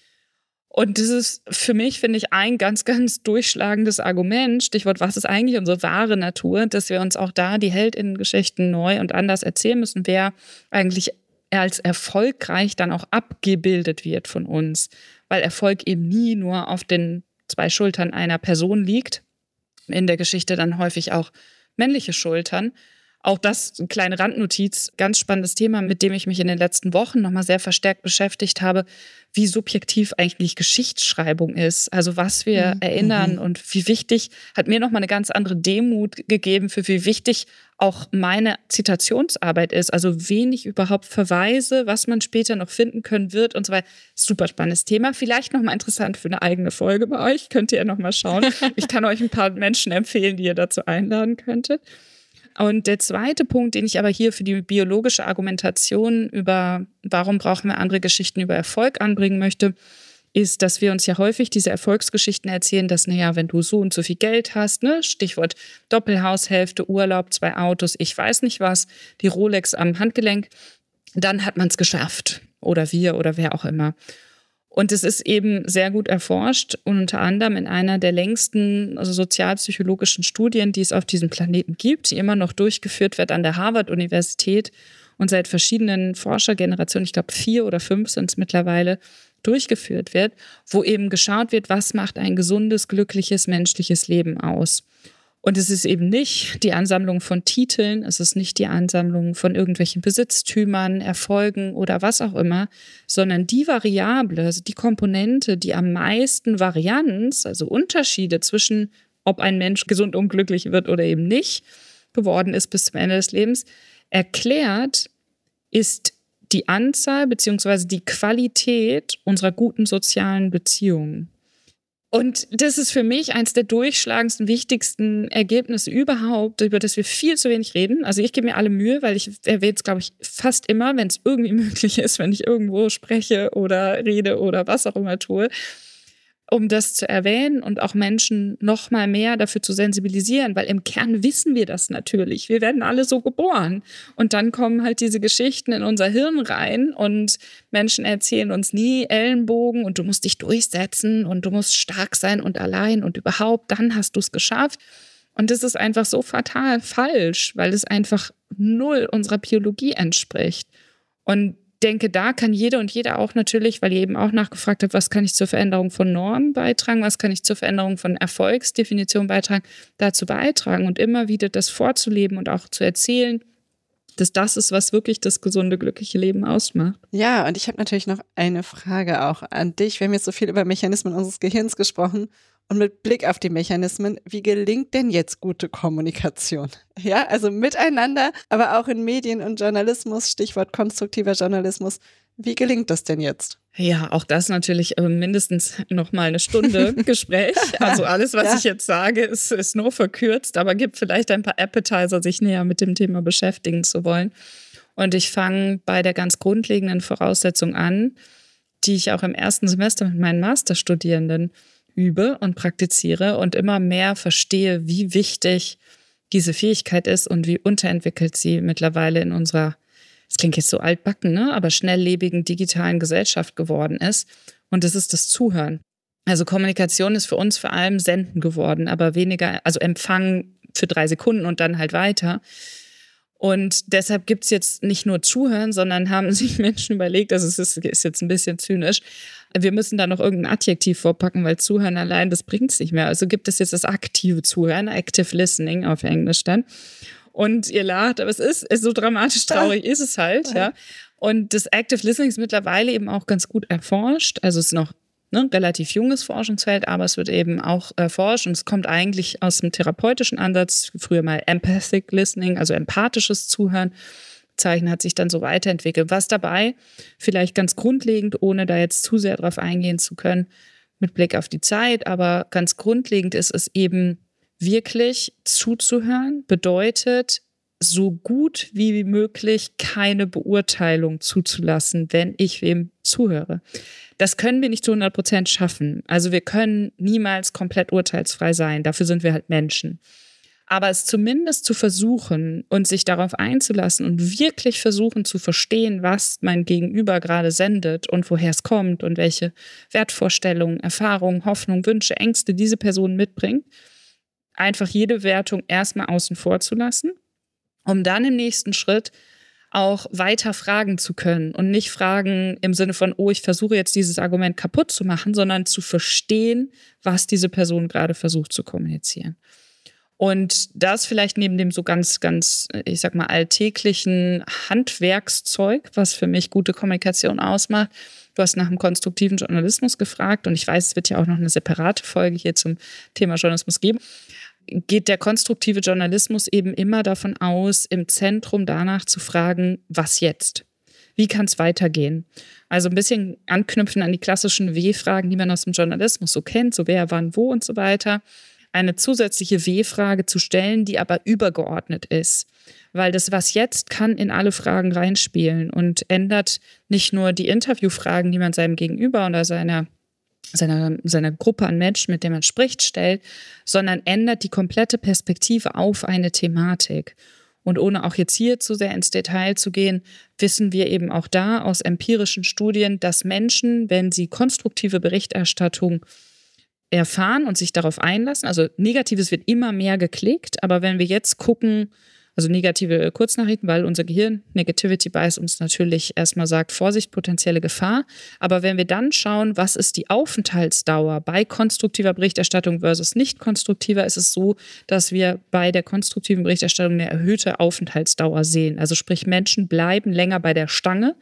Und das ist für mich, finde ich, ein ganz, ganz durchschlagendes Argument, Stichwort, was ist eigentlich unsere wahre Natur, dass wir uns auch da die HeldInnen-Geschichten neu und anders erzählen müssen, wer eigentlich als erfolgreich dann auch abgebildet wird von uns. Weil Erfolg eben nie nur auf den zwei Schultern einer Person liegt, in der Geschichte dann häufig auch männliche Schultern. Auch das, eine kleine Randnotiz, ganz spannendes Thema, mit dem ich mich in den letzten Wochen nochmal sehr verstärkt beschäftigt habe, wie subjektiv eigentlich Geschichtsschreibung ist. Also was wir mhm. erinnern und wie wichtig, hat mir nochmal eine ganz andere Demut gegeben, für wie wichtig auch meine Zitationsarbeit ist. Also wen ich überhaupt verweise, was man später noch finden können wird und so weiter. Super spannendes Thema. Vielleicht nochmal interessant für eine eigene Folge bei euch. Könnt ihr ja nochmal schauen. Ich kann euch ein paar Menschen empfehlen, die ihr dazu einladen könntet. Und der zweite Punkt, den ich aber hier für die biologische Argumentation über, warum brauchen wir andere Geschichten über Erfolg anbringen möchte, ist, dass wir uns ja häufig diese Erfolgsgeschichten erzählen, dass, naja, wenn du so und so viel Geld hast, ne, Stichwort Doppelhaushälfte, Urlaub, zwei Autos, ich weiß nicht was, die Rolex am Handgelenk, dann hat man es geschafft. Oder wir oder wer auch immer. Und es ist eben sehr gut erforscht und unter anderem in einer der längsten also sozialpsychologischen Studien, die es auf diesem Planeten gibt, die immer noch durchgeführt wird an der Harvard-Universität und seit verschiedenen Forschergenerationen, ich glaube vier oder fünf sind es mittlerweile, durchgeführt wird, wo eben geschaut wird, was macht ein gesundes, glückliches, menschliches Leben aus. Und es ist eben nicht die Ansammlung von Titeln, es ist nicht die Ansammlung von irgendwelchen Besitztümern, Erfolgen oder was auch immer, sondern die Variable, also die Komponente, die am meisten Varianz, also Unterschiede zwischen, ob ein Mensch gesund und glücklich wird oder eben nicht, geworden ist bis zum Ende des Lebens, erklärt ist die Anzahl bzw. die Qualität unserer guten sozialen Beziehungen. Und das ist für mich eines der durchschlagendsten, wichtigsten Ergebnisse überhaupt, über das wir viel zu wenig reden. Also ich gebe mir alle Mühe, weil ich erwähne es, glaube ich, fast immer, wenn es irgendwie möglich ist, wenn ich irgendwo spreche oder rede oder was auch immer tue, um das zu erwähnen und auch Menschen noch mal mehr dafür zu sensibilisieren, weil im Kern wissen wir das natürlich. Wir werden alle so geboren. Und dann kommen halt diese Geschichten in unser Hirn rein und Menschen erzählen uns nie Ellenbogen und du musst dich durchsetzen und du musst stark sein und allein und überhaupt, dann hast du es geschafft. Und das ist einfach so fatal falsch, weil es einfach null unserer Biologie entspricht. Und denke, da kann jede und jeder auch natürlich, weil ihr eben auch nachgefragt habt, was kann ich zur Veränderung von Normen beitragen, was kann ich zur Veränderung von Erfolgsdefinitionen beitragen, dazu beitragen und immer wieder das vorzuleben und auch zu erzählen, dass das ist, was wirklich das gesunde, glückliche Leben ausmacht. Ja, und ich habe natürlich noch eine Frage auch an dich. Wir haben jetzt so viel über Mechanismen unseres Gehirns gesprochen. Und mit Blick auf die Mechanismen, wie gelingt denn jetzt gute Kommunikation? Ja, also miteinander, aber auch in Medien und Journalismus, Stichwort konstruktiver Journalismus. Wie gelingt das denn jetzt? Ja, auch das natürlich äh, mindestens noch mal eine Stunde Gespräch. Also alles, was ja. ich jetzt sage, ist, ist nur verkürzt, aber gibt vielleicht ein paar Appetizer, sich näher mit dem Thema beschäftigen zu wollen. Und ich fange bei der ganz grundlegenden Voraussetzung an, die ich auch im ersten Semester mit meinen Masterstudierenden übe und praktiziere und immer mehr verstehe, wie wichtig diese Fähigkeit ist und wie unterentwickelt sie mittlerweile in unserer, das klingt jetzt so altbacken, ne, aber schnelllebigen digitalen Gesellschaft geworden ist. Und das ist das Zuhören. Also Kommunikation ist für uns vor allem Senden geworden, aber weniger, also Empfang für drei Sekunden und dann halt weiter. Und deshalb gibt es jetzt nicht nur Zuhören, sondern haben sich Menschen überlegt, also es ist, ist jetzt ein bisschen zynisch, wir müssen da noch irgendein Adjektiv vorpacken, weil Zuhören allein, das bringt es nicht mehr. Also gibt es jetzt das aktive Zuhören, Active Listening auf Englisch dann. Und ihr lacht, aber es ist, ist so dramatisch traurig ist es halt, ja. Und das Active Listening ist mittlerweile eben auch ganz gut erforscht. Also es ist noch ne, relativ junges Forschungsfeld, aber es wird eben auch erforscht und es kommt eigentlich aus dem therapeutischen Ansatz, früher mal Empathic Listening, also empathisches Zuhören. Zeichen hat sich dann so weiterentwickelt. Was dabei vielleicht ganz grundlegend, ohne da jetzt zu sehr drauf eingehen zu können, mit Blick auf die Zeit, aber ganz grundlegend ist es eben wirklich zuzuhören, bedeutet so gut wie möglich keine Beurteilung zuzulassen, wenn ich wem zuhöre. Das können wir nicht zu hundert Prozent schaffen. Also wir können niemals komplett urteilsfrei sein. Dafür sind wir halt Menschen. Aber es zumindest zu versuchen und sich darauf einzulassen und wirklich versuchen zu verstehen, was mein Gegenüber gerade sendet und woher es kommt und welche Wertvorstellungen, Erfahrungen, Hoffnungen, Wünsche, Ängste diese Person mitbringt, einfach jede Wertung erstmal außen vor zu lassen, um dann im nächsten Schritt auch weiter fragen zu können und nicht fragen im Sinne von, oh, ich versuche jetzt dieses Argument kaputt zu machen, sondern zu verstehen, was diese Person gerade versucht zu kommunizieren. Und das vielleicht neben dem so ganz, ganz, ich sag mal, alltäglichen Handwerkszeug, was für mich gute Kommunikation ausmacht. Du hast nach dem konstruktiven Journalismus gefragt und ich weiß, es wird ja auch noch eine separate Folge hier zum Thema Journalismus geben. Geht der konstruktive Journalismus eben immer davon aus, im Zentrum danach zu fragen, was jetzt? Wie kann es weitergehen? Also ein bisschen anknüpfen an die klassischen W-Fragen, die man aus dem Journalismus so kennt, so wer, wann, wo und so weiter. Eine zusätzliche W-Frage zu stellen, die aber übergeordnet ist. Weil das Was jetzt kann in alle Fragen reinspielen und ändert nicht nur die Interviewfragen, die man seinem Gegenüber oder seiner, seiner, seiner Gruppe an Menschen, mit der man spricht, stellt, sondern ändert die komplette Perspektive auf eine Thematik. Und ohne auch jetzt hier zu sehr ins Detail zu gehen, wissen wir eben auch da aus empirischen Studien, dass Menschen, wenn sie konstruktive Berichterstattung erfahren und sich darauf einlassen. Also Negatives wird immer mehr geklickt, aber wenn wir jetzt gucken, also negative Kurznachrichten, weil unser Gehirn, Negativity Bias, uns natürlich erstmal sagt, Vorsicht, potenzielle Gefahr. Aber wenn wir dann schauen, was ist die Aufenthaltsdauer bei konstruktiver Berichterstattung versus nicht konstruktiver, ist es so, dass wir bei der konstruktiven Berichterstattung eine erhöhte Aufenthaltsdauer sehen. Also sprich, Menschen bleiben länger bei der Stange,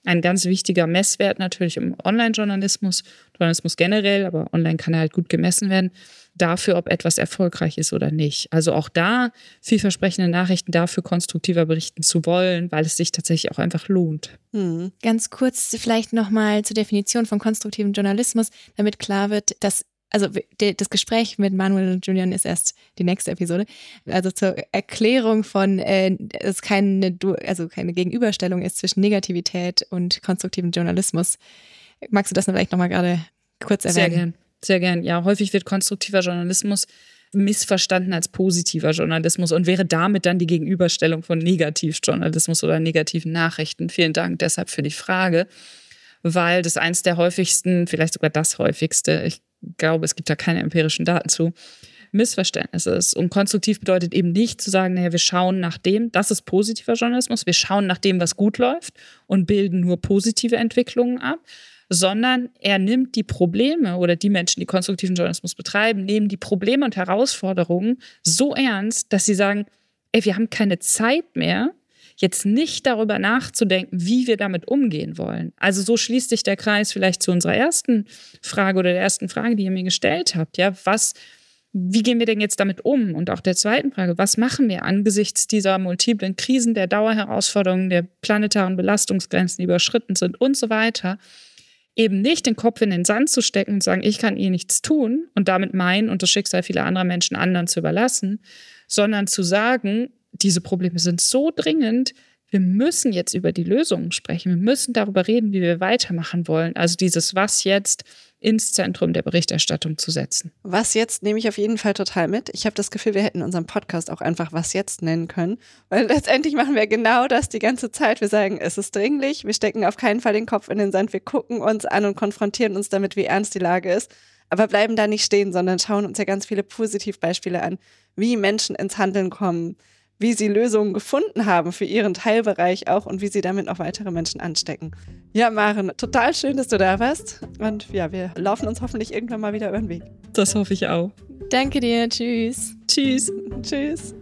Ein ganz wichtiger Messwert natürlich im Online-Journalismus, Journalismus generell, aber online kann er halt gut gemessen werden, dafür, ob etwas erfolgreich ist oder nicht. Also auch da vielversprechende Nachrichten dafür konstruktiver berichten zu wollen, weil es sich tatsächlich auch einfach lohnt. Hm. Ganz kurz vielleicht nochmal zur Definition von konstruktivem Journalismus, damit klar wird, dass also das Gespräch mit Manuel und Julian ist erst die nächste Episode. Also zur Erklärung von, äh, es keine, also keine Gegenüberstellung ist zwischen Negativität und konstruktivem Journalismus. Magst du das vielleicht nochmal gerade kurz erwähnen? Sehr gern, sehr gern. Ja, häufig wird konstruktiver Journalismus missverstanden als positiver Journalismus und wäre damit dann die Gegenüberstellung von Negativjournalismus oder negativen Nachrichten. Vielen Dank deshalb für die Frage, weil das eins der häufigsten, vielleicht sogar das häufigste, ich glaube, es gibt da keine empirischen Daten zu, Missverständnis ist. Und konstruktiv bedeutet eben nicht zu sagen, naja, wir schauen nach dem, das ist positiver Journalismus, wir schauen nach dem, was gut läuft und bilden nur positive Entwicklungen ab, sondern er nimmt die Probleme oder die Menschen, die konstruktiven Journalismus betreiben, nehmen die Probleme und Herausforderungen so ernst, dass sie sagen, ey, wir haben keine Zeit mehr, jetzt nicht darüber nachzudenken, wie wir damit umgehen wollen. Also so schließt sich der Kreis vielleicht zu unserer ersten Frage oder der ersten Frage, die ihr mir gestellt habt. Ja, was, wie gehen wir denn jetzt damit um? Und auch der zweiten Frage, was machen wir angesichts dieser multiplen Krisen, der Dauerherausforderungen, der planetaren Belastungsgrenzen, die überschritten sind und so weiter? Eben nicht den Kopf in den Sand zu stecken und sagen, ich kann eh nichts tun und damit mein und das Schicksal vieler anderer Menschen anderen zu überlassen, sondern zu sagen, diese Probleme sind so dringend, wir müssen jetzt über die Lösungen sprechen. Wir müssen darüber reden, wie wir weitermachen wollen. Also dieses Was jetzt ins Zentrum der Berichterstattung zu setzen. Was jetzt nehme ich auf jeden Fall total mit. Ich habe das Gefühl, wir hätten unseren Podcast auch einfach Was jetzt nennen können. Weil letztendlich machen wir genau das die ganze Zeit. Wir sagen, es ist dringlich, wir stecken auf keinen Fall den Kopf in den Sand, wir gucken uns an und konfrontieren uns damit, wie ernst die Lage ist. Aber bleiben da nicht stehen, sondern schauen uns ja ganz viele Positivbeispiele an, wie Menschen ins Handeln kommen, wie sie Lösungen gefunden haben für ihren Teilbereich auch und wie sie damit auch weitere Menschen anstecken. Ja, Maren, total schön, dass du da warst. Und ja, wir laufen uns hoffentlich irgendwann mal wieder über den Weg. Das hoffe ich auch. Danke dir, tschüss. Tschüss. Tschüss.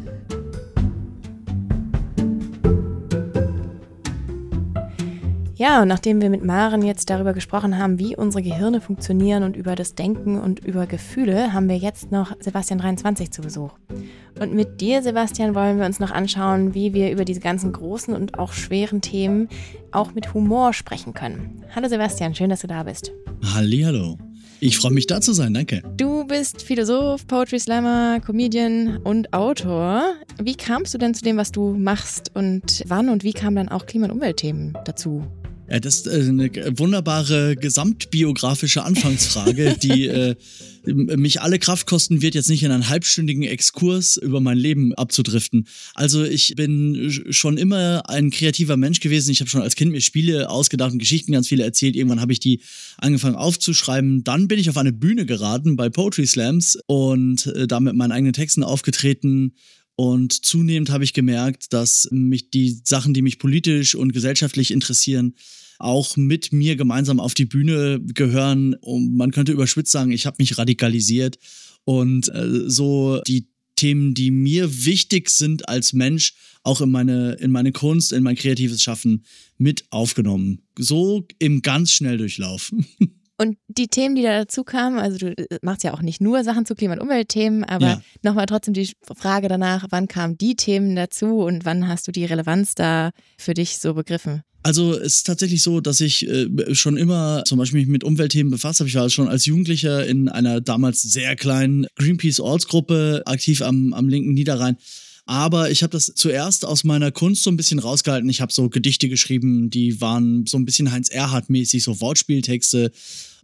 Ja, und nachdem wir mit Maren jetzt darüber gesprochen haben, wie unsere Gehirne funktionieren und über das Denken und über Gefühle, haben wir jetzt noch Sebastian dreiundzwanzig zu Besuch. Und mit dir, Sebastian, wollen wir uns noch anschauen, wie wir über diese ganzen großen und auch schweren Themen auch mit Humor sprechen können. Hallo Sebastian, schön, dass du da bist. Hallihallo. Ich freue mich, da zu sein, danke. Du bist Philosoph, Poetry Slammer, Comedian und Autor. Wie kamst du denn zu dem, was du machst und wann und wie kamen dann auch Klima- und Umweltthemen dazu? Ja, das ist eine wunderbare gesamtbiografische Anfangsfrage, die äh, mich alle Kraft kosten wird, jetzt nicht in einen halbstündigen Exkurs über mein Leben abzudriften. Also ich bin schon immer ein kreativer Mensch gewesen. Ich habe schon als Kind mir Spiele ausgedacht und Geschichten ganz viele erzählt. Irgendwann habe ich die angefangen aufzuschreiben. Dann bin ich auf eine Bühne geraten bei Poetry Slams und äh, da mit meinen eigenen Texten aufgetreten. Und zunehmend habe ich gemerkt, dass mich die Sachen, die mich politisch und gesellschaftlich interessieren, auch mit mir gemeinsam auf die Bühne gehören. Und man könnte überspitzt sagen, ich habe mich radikalisiert und äh, so die Themen, die mir wichtig sind als Mensch, auch in meine, in meine Kunst, in mein kreatives Schaffen mit aufgenommen. So im ganz Schnelldurchlauf. Und die Themen, die da dazu kamen, also du machst ja auch nicht nur Sachen zu Klima- und Umweltthemen, aber ja. Nochmal trotzdem die Frage danach, wann kamen die Themen dazu und wann hast du die Relevanz da für dich so begriffen? Also es ist tatsächlich so, dass ich äh, schon immer zum Beispiel mich mit Umweltthemen befasst habe. Ich war schon als Jugendlicher in einer damals sehr kleinen Greenpeace-Ortsgruppe aktiv am, am linken Niederrhein. Aber ich habe das zuerst aus meiner Kunst so ein bisschen rausgehalten. Ich habe so Gedichte geschrieben, die waren so ein bisschen Heinz-Erhardt-mäßig, so Wortspieltexte.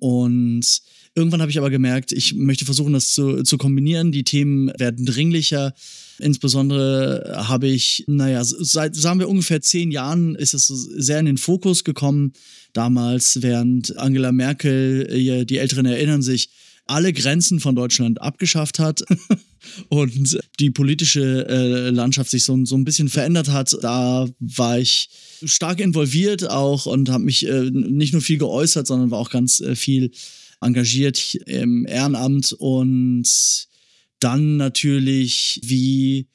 Und irgendwann habe ich aber gemerkt, ich möchte versuchen, das zu, zu kombinieren. Die Themen werden dringlicher. Insbesondere habe ich, naja, seit, sagen wir ungefähr zehn Jahren ist es sehr in den Fokus gekommen. Damals, während Angela Merkel, die Älteren erinnern sich, alle Grenzen von Deutschland abgeschafft hat und die politische äh, Landschaft sich so, so ein bisschen verändert hat. Da war ich stark involviert auch und habe mich äh, nicht nur viel geäußert, sondern war auch ganz äh, viel engagiert im Ehrenamt und dann natürlich, wie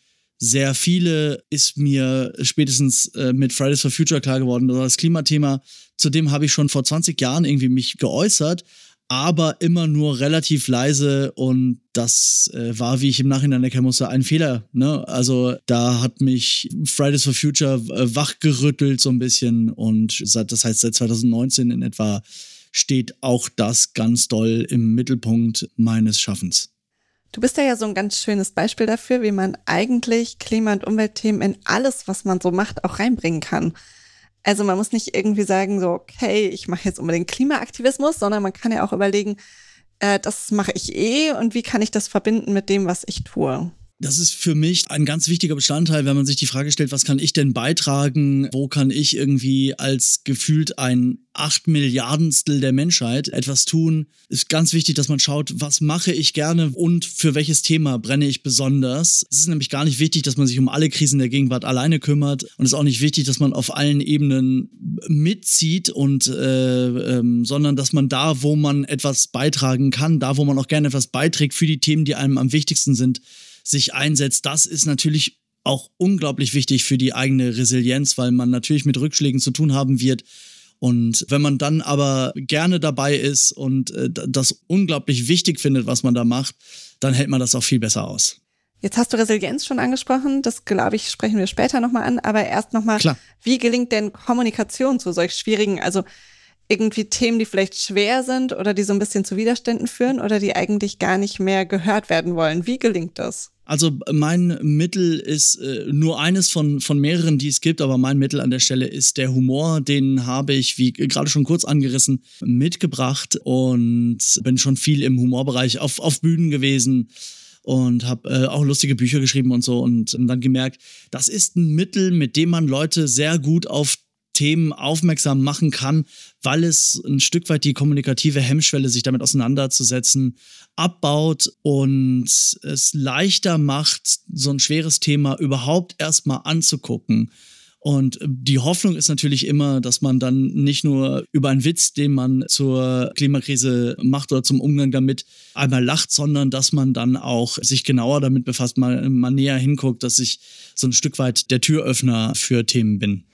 sehr viele ist mir spätestens äh, mit Fridays for Future klar geworden. Das Klimathema, zu dem habe ich schon vor zwanzig Jahren irgendwie mich geäußert, aber immer nur relativ leise und das äh, war, wie ich im Nachhinein erkennen musste, ein Fehler. Ne? Also da hat mich Fridays for Future äh, wachgerüttelt so ein bisschen und seit, das heißt seit zwanzig neunzehn in etwa steht auch das ganz doll im Mittelpunkt meines Schaffens. Du bist ja, ja so ein ganz schönes Beispiel dafür, wie man eigentlich Klima- und Umweltthemen in alles, was man so macht, auch reinbringen kann. Also man muss nicht irgendwie sagen, so okay, ich mache jetzt unbedingt Klimaaktivismus, sondern man kann ja auch überlegen, äh, das mache ich eh und wie kann ich das verbinden mit dem, was ich tue. Das ist für mich ein ganz wichtiger Bestandteil, wenn man sich die Frage stellt, was kann ich denn beitragen? Wo kann ich irgendwie als gefühlt ein acht Milliardenstel der Menschheit etwas tun? Ist ganz wichtig, dass man schaut, was mache ich gerne und für welches Thema brenne ich besonders. Es ist nämlich gar nicht wichtig, dass man sich um alle Krisen der Gegenwart alleine kümmert und es ist auch nicht wichtig, dass man auf allen Ebenen mitzieht und äh, ähm, sondern dass man da, wo man etwas beitragen kann, da, wo man auch gerne etwas beiträgt für die Themen, die einem am wichtigsten sind, sich einsetzt. Das ist natürlich auch unglaublich wichtig für die eigene Resilienz, weil man natürlich mit Rückschlägen zu tun haben wird. Und wenn man dann aber gerne dabei ist und äh, das unglaublich wichtig findet, was man da macht, dann hält man das auch viel besser aus. Jetzt hast du Resilienz schon angesprochen, das glaube ich, sprechen wir später nochmal an, aber erst nochmal, wie gelingt denn Kommunikation zu solch schwierigen, also irgendwie Themen, die vielleicht schwer sind oder die so ein bisschen zu Widerständen führen oder die eigentlich gar nicht mehr gehört werden wollen? Wie gelingt das? Also mein Mittel ist äh, nur eines von, von mehreren, die es gibt, aber mein Mittel an der Stelle ist der Humor. Den habe ich, wie gerade schon kurz angerissen, mitgebracht und bin schon viel im Humorbereich auf, auf Bühnen gewesen und habe äh, auch lustige Bücher geschrieben und so und, und dann gemerkt, das ist ein Mittel, mit dem man Leute sehr gut auf Themen aufmerksam machen kann, weil es ein Stück weit die kommunikative Hemmschwelle, sich damit auseinanderzusetzen, abbaut und es leichter macht, so ein schweres Thema überhaupt erstmal anzugucken. Und die Hoffnung ist natürlich immer, dass man dann nicht nur über einen Witz, den man zur Klimakrise macht oder zum Umgang damit, einmal lacht, sondern dass man dann auch sich genauer damit befasst, mal, mal näher hinguckt, dass ich so ein Stück weit der Türöffner für Themen bin.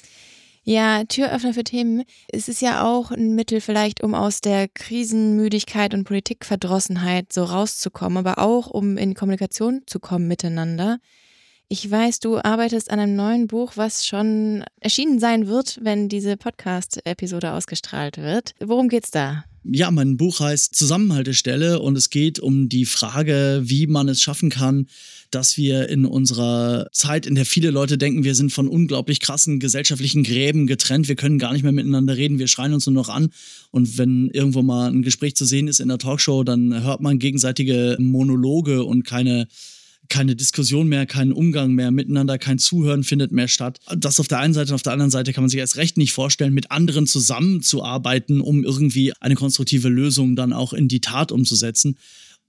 Ja, Türöffner für Themen. Es ist ja auch ein Mittel vielleicht, um aus der Krisenmüdigkeit und Politikverdrossenheit so rauszukommen, aber auch, um in Kommunikation zu kommen miteinander. Ich weiß, du arbeitest an einem neuen Buch, was schon erschienen sein wird, wenn diese Podcast-Episode ausgestrahlt wird. Worum geht's da? Ja, mein Buch heißt Zusammenhaltestelle und es geht um die Frage, wie man es schaffen kann, dass wir in unserer Zeit, in der viele Leute denken, wir sind von unglaublich krassen gesellschaftlichen Gräben getrennt, wir können gar nicht mehr miteinander reden, wir schreien uns nur noch an und wenn irgendwo mal ein Gespräch zu sehen ist in der Talkshow, dann hört man gegenseitige Monologe und keine keine Diskussion mehr, keinen Umgang mehr miteinander, kein Zuhören findet mehr statt. Das auf der einen Seite und auf der anderen Seite kann man sich erst recht nicht vorstellen, mit anderen zusammenzuarbeiten, um irgendwie eine konstruktive Lösung dann auch in die Tat umzusetzen.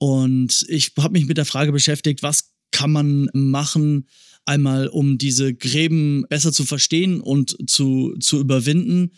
Und ich habe mich mit der Frage beschäftigt, was kann man machen, einmal um diese Gräben besser zu verstehen und zu, zu überwinden.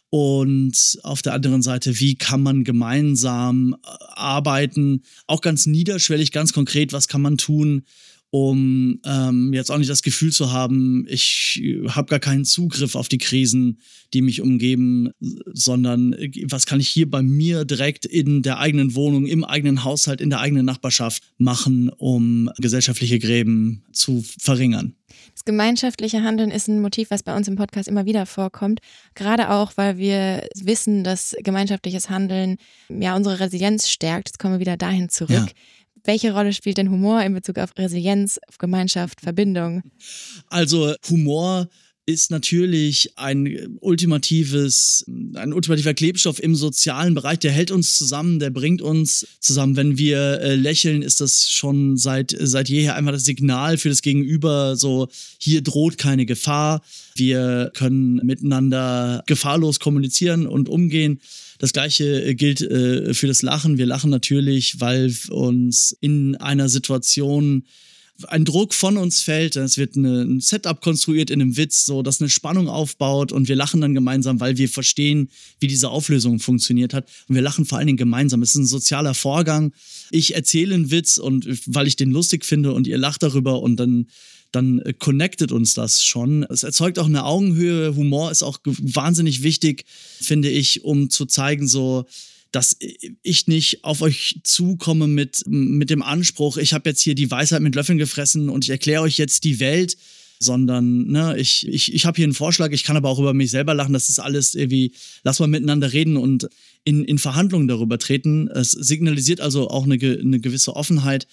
Und auf der anderen Seite, wie kann man gemeinsam arbeiten, auch ganz niederschwellig, ganz konkret, was kann man tun, um ähm, jetzt auch nicht das Gefühl zu haben, ich habe gar keinen Zugriff auf die Krisen, die mich umgeben, sondern was kann ich hier bei mir direkt in der eigenen Wohnung, im eigenen Haushalt, in der eigenen Nachbarschaft machen, um gesellschaftliche Gräben zu verringern. Das gemeinschaftliche Handeln ist ein Motiv, was bei uns im Podcast immer wieder vorkommt. Gerade auch, weil wir wissen, dass gemeinschaftliches Handeln ja unsere Resilienz stärkt. Jetzt kommen wir wieder dahin zurück. Ja. Welche Rolle spielt denn Humor in Bezug auf Resilienz, auf Gemeinschaft, Verbindung? Also Humor ist natürlich ein ultimatives, ein ultimativer Klebstoff im sozialen Bereich. Der hält uns zusammen, der bringt uns zusammen. Wenn wir äh, lächeln, ist das schon seit, seit jeher einfach das Signal für das Gegenüber, so hier droht keine Gefahr. Wir können miteinander gefahrlos kommunizieren und umgehen. Das Gleiche gilt äh, für das Lachen. Wir lachen natürlich, weil uns in einer Situation ein Druck von uns fällt, es wird eine, ein Setup konstruiert in einem Witz, so dass eine Spannung aufbaut und wir lachen dann gemeinsam, weil wir verstehen, wie diese Auflösung funktioniert hat. Und wir lachen vor allen Dingen gemeinsam. Es ist ein sozialer Vorgang. Ich erzähle einen Witz und weil ich den lustig finde und ihr lacht darüber und dann dann connectet uns das schon. Es erzeugt auch eine Augenhöhe. Humor ist auch wahnsinnig wichtig, finde ich, um zu zeigen, so, dass ich nicht auf euch zukomme mit, mit dem Anspruch, ich habe jetzt hier die Weisheit mit Löffeln gefressen und ich erkläre euch jetzt die Welt, sondern ne, ich, ich, ich habe hier einen Vorschlag, ich kann aber auch über mich selber lachen. Das ist alles irgendwie, lass mal miteinander reden und in, in Verhandlungen darüber treten. Es signalisiert also auch eine, eine gewisse Offenheit.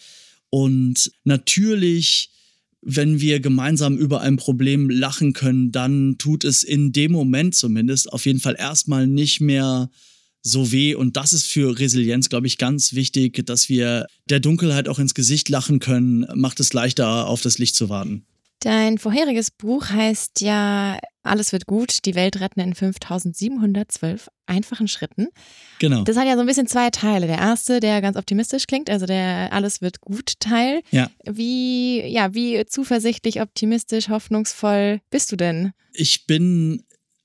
Und natürlich, wenn wir gemeinsam über ein Problem lachen können, dann tut es in dem Moment zumindest auf jeden Fall erstmal nicht mehr so weh. Und das ist für Resilienz, glaube ich, ganz wichtig, dass wir der Dunkelheit auch ins Gesicht lachen können, macht es leichter, auf das Licht zu warten. Dein vorheriges Buch heißt ja Alles wird gut, die Welt retten in fünftausendsiebenhundertzwölf einfachen Schritten. Genau. Das hat ja so ein bisschen zwei Teile. Der erste, der ganz optimistisch klingt, also der Alles wird gut Teil. Ja. Wie, ja, wie zuversichtlich, optimistisch, hoffnungsvoll bist du denn? Ich bin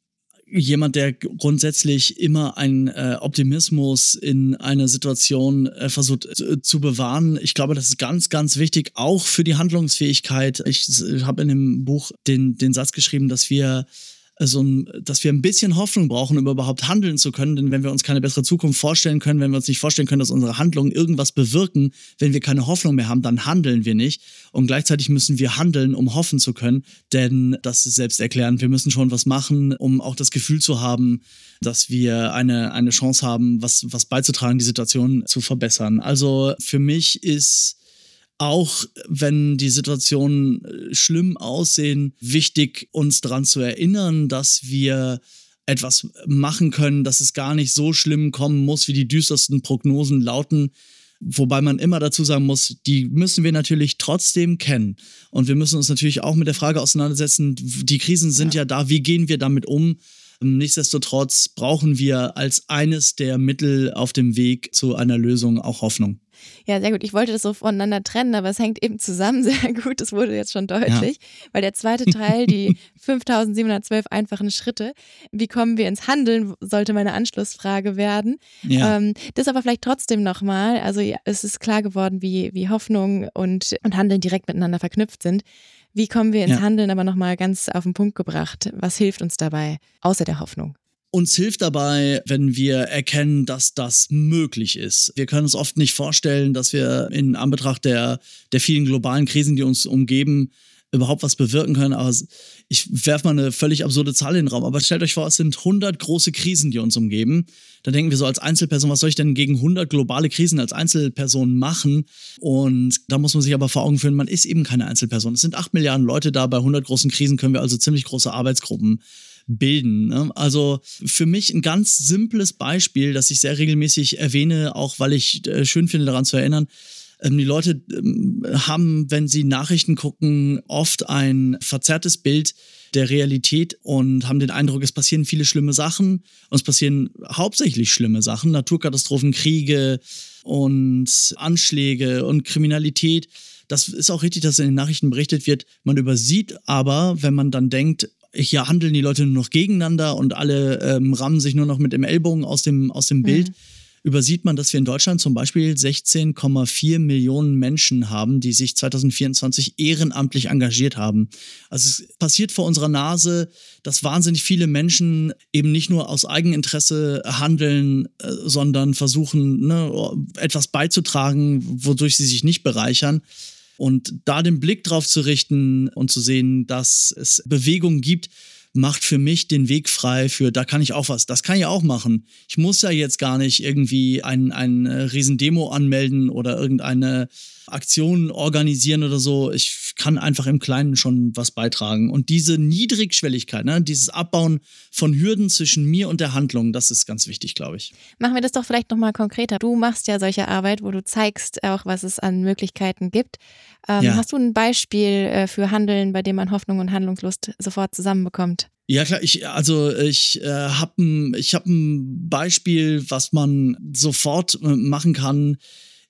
jemand, der grundsätzlich immer einen äh, Optimismus in einer Situation äh, versucht äh, zu bewahren. Ich glaube, das ist ganz, ganz wichtig, auch für die Handlungsfähigkeit. Ich äh, habe in dem Buch den, den Satz geschrieben, dass wir so ein, dass wir ein bisschen Hoffnung brauchen, um überhaupt handeln zu können. Denn wenn wir uns keine bessere Zukunft vorstellen können, wenn wir uns nicht vorstellen können, dass unsere Handlungen irgendwas bewirken, wenn wir keine Hoffnung mehr haben, dann handeln wir nicht. Und gleichzeitig müssen wir handeln, um hoffen zu können. Denn das ist selbsterklärend. Wir müssen schon was machen, um auch das Gefühl zu haben, dass wir eine, eine Chance haben, was, was beizutragen, die Situation zu verbessern. Also für mich ist auch wenn die Situationen schlimm aussehen, wichtig, uns daran zu erinnern, dass wir etwas machen können, dass es gar nicht so schlimm kommen muss, wie die düstersten Prognosen lauten. Wobei man immer dazu sagen muss, die müssen wir natürlich trotzdem kennen. Und wir müssen uns natürlich auch mit der Frage auseinandersetzen, die Krisen sind ja, ja da, wie gehen wir damit um? Nichtsdestotrotz brauchen wir als eines der Mittel auf dem Weg zu einer Lösung auch Hoffnung. Ja, sehr gut. Ich wollte das so voneinander trennen, aber es hängt eben zusammen sehr gut. Das wurde jetzt schon deutlich. Ja. Weil der zweite Teil, die fünftausendsiebenhundertzwölf einfachen Schritte, wie kommen wir ins Handeln, sollte meine Anschlussfrage werden. Ja. Ähm, das aber vielleicht trotzdem nochmal. Also ja, es ist klar geworden, wie, wie Hoffnung und, und Handeln direkt miteinander verknüpft sind. Wie kommen wir ins ja. Handeln aber nochmal ganz auf den Punkt gebracht? Was hilft uns dabei, außer der Hoffnung? Uns hilft dabei, wenn wir erkennen, dass das möglich ist. Wir können uns oft nicht vorstellen, dass wir in Anbetracht der, der vielen globalen Krisen, die uns umgeben, überhaupt was bewirken können. Aber ich werfe mal eine völlig absurde Zahl in den Raum. Aber stellt euch vor, es sind hundert große Krisen, die uns umgeben. Da denken wir so als Einzelperson, was soll ich denn gegen hundert globale Krisen als Einzelperson machen? Und da muss man sich aber vor Augen führen, man ist eben keine Einzelperson. Es sind acht Milliarden Leute da. Bei hundert großen Krisen können wir also ziemlich große Arbeitsgruppen bilden. Ne? Also für mich ein ganz simples Beispiel, das ich sehr regelmäßig erwähne, auch weil ich äh, schön finde, daran zu erinnern. Ähm, die Leute ähm, haben, wenn sie Nachrichten gucken, oft ein verzerrtes Bild der Realität und haben den Eindruck, es passieren viele schlimme Sachen und es passieren hauptsächlich schlimme Sachen, Naturkatastrophen, Kriege und Anschläge und Kriminalität. Das ist auch richtig, dass in den Nachrichten berichtet wird. Man übersieht aber, wenn man dann denkt, hier handeln die Leute nur noch gegeneinander und alle ähm, rammen sich nur noch mit dem Ellbogen aus dem, aus dem Bild. Mhm. Übersieht man, dass wir in Deutschland zum Beispiel sechzehn Komma vier Millionen Menschen haben, die sich zwanzig vierundzwanzig ehrenamtlich engagiert haben. Also es passiert vor unserer Nase, dass wahnsinnig viele Menschen eben nicht nur aus Eigeninteresse handeln, äh, sondern versuchen, ne, etwas beizutragen, wodurch sie sich nicht bereichern. Und da den Blick drauf zu richten und zu sehen, dass es Bewegung gibt, macht für mich den Weg frei für, da kann ich auch was, das kann ich auch machen. Ich muss ja jetzt gar nicht irgendwie ein, ein Riesendemo anmelden oder irgendeine Aktion organisieren oder so. Ich kann einfach im Kleinen schon was beitragen. Und diese Niedrigschwelligkeit, ne, dieses Abbauen von Hürden zwischen mir und der Handlung, das ist ganz wichtig, glaube ich. Machen wir das doch vielleicht nochmal konkreter. Du machst ja solche Arbeit, wo du zeigst auch, was es an Möglichkeiten gibt. Ähm, ja. Hast du ein Beispiel äh, für Handeln, bei dem man Hoffnung und Handlungslust sofort zusammenbekommt? Ja klar, ich also ich äh, habe ein ich habe ein Beispiel, was man sofort äh, machen kann.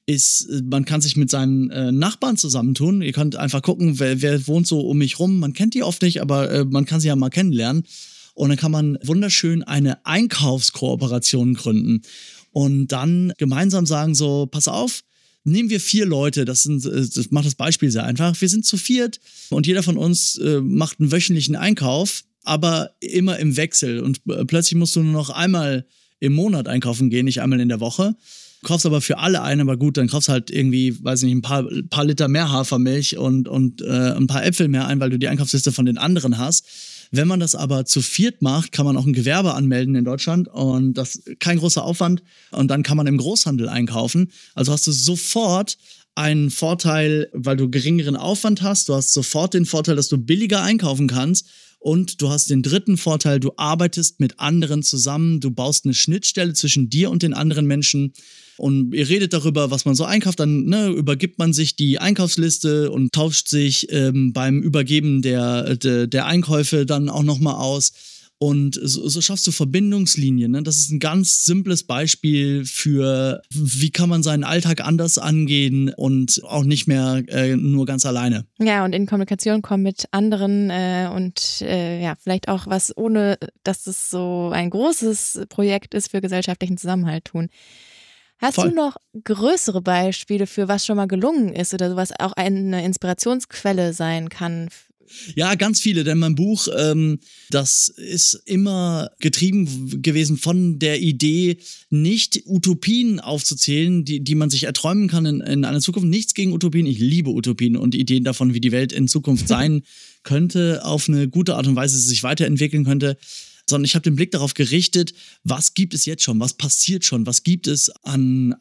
ist, man kann sich mit seinen äh, Nachbarn zusammentun. Ihr könnt einfach gucken, wer, wer wohnt so um mich rum. Man kennt die oft nicht, aber äh, man kann sie ja mal kennenlernen. Und dann kann man wunderschön eine Einkaufskooperation gründen. Und dann gemeinsam sagen so, pass auf, nehmen wir vier Leute, das, sind, das macht das Beispiel sehr einfach. Wir sind zu viert und jeder von uns äh, macht einen wöchentlichen Einkauf, aber immer im Wechsel. Und äh, plötzlich musst du nur noch einmal im Monat einkaufen gehen, nicht einmal in der Woche. Du kaufst aber für alle ein, aber gut, dann kaufst halt irgendwie, weiß ich nicht, ein paar, paar Liter mehr Hafermilch und, und äh, ein paar Äpfel mehr ein, weil du die Einkaufsliste von den anderen hast. Wenn man das aber zu viert macht, kann man auch ein Gewerbe anmelden in Deutschland und das ist kein großer Aufwand und dann kann man im Großhandel einkaufen. Also hast du sofort einen Vorteil, weil du geringeren Aufwand hast. Du hast sofort den Vorteil, dass du billiger einkaufen kannst. Und du hast den dritten Vorteil, du arbeitest mit anderen zusammen, du baust eine Schnittstelle zwischen dir und den anderen Menschen und ihr redet darüber, was man so einkauft, dann ne, übergibt man sich die Einkaufsliste und tauscht sich ähm, beim Übergeben der, der, der Einkäufe dann auch nochmal aus. Und so, so schaffst du Verbindungslinien. Ne? Das ist ein ganz simples Beispiel für, wie kann man seinen Alltag anders angehen und auch nicht mehr äh, nur ganz alleine. Ja, und in Kommunikation kommen mit anderen äh, und äh, ja, vielleicht auch was, ohne dass es so ein großes Projekt ist, für gesellschaftlichen Zusammenhalt tun. Hast Voll. du noch größere Beispiele für was schon mal gelungen ist oder sowas auch eine Inspirationsquelle sein kann? Ja, ganz viele, denn mein Buch, ähm, das ist immer getrieben gewesen von der Idee, nicht Utopien aufzuzählen, die, die man sich erträumen kann in, in einer Zukunft. Nichts gegen Utopien, ich liebe Utopien und Ideen davon, wie die Welt in Zukunft sein könnte, auf eine gute Art und Weise sich weiterentwickeln könnte. Sondern ich habe den Blick darauf gerichtet, was gibt es jetzt schon, was passiert schon, was gibt es an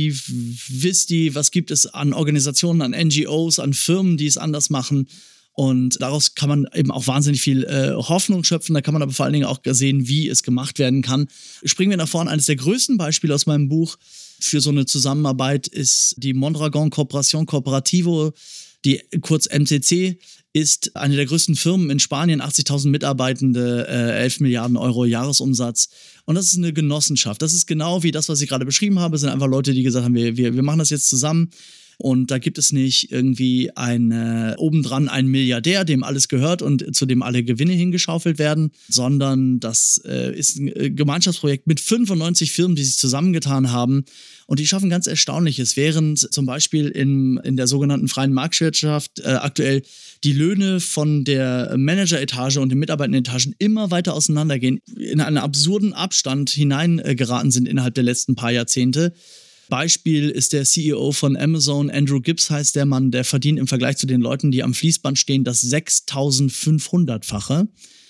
Aktivisti, was gibt es an Organisationen, an N G Os, an Firmen, die es anders machen. Und daraus kann man eben auch wahnsinnig viel äh, Hoffnung schöpfen. Da kann man aber vor allen Dingen auch sehen, wie es gemacht werden kann. Springen wir nach vorne. Eines der größten Beispiele aus meinem Buch für so eine Zusammenarbeit ist die Mondragon Corporación Cooperativo, die kurz M C C, ist eine der größten Firmen in Spanien, achtzigtausend Mitarbeitende, äh, elf Milliarden Euro Jahresumsatz. Und das ist eine Genossenschaft. Das ist genau wie das, was ich gerade beschrieben habe. Das sind einfach Leute, die gesagt haben, wir, wir, wir machen das jetzt zusammen. Und da gibt es nicht irgendwie ein, äh, obendran einen Milliardär, dem alles gehört und zu dem alle Gewinne hingeschaufelt werden, sondern das äh, ist ein äh, Gemeinschaftsprojekt mit fünfundneunzig Firmen, die sich zusammengetan haben. Und die schaffen ganz Erstaunliches, während zum Beispiel in, in der sogenannten freien Marktwirtschaft äh, aktuell die Löhne von der Manageretage und den Mitarbeitendenetagen immer weiter auseinandergehen, in einen absurden Abstand hineingeraten sind innerhalb der letzten paar Jahrzehnte. Beispiel ist der C E O von Amazon, Andrew Gibbs heißt der Mann, der verdient im Vergleich zu den Leuten, die am Fließband stehen, das sechstausendfünfhundertfache.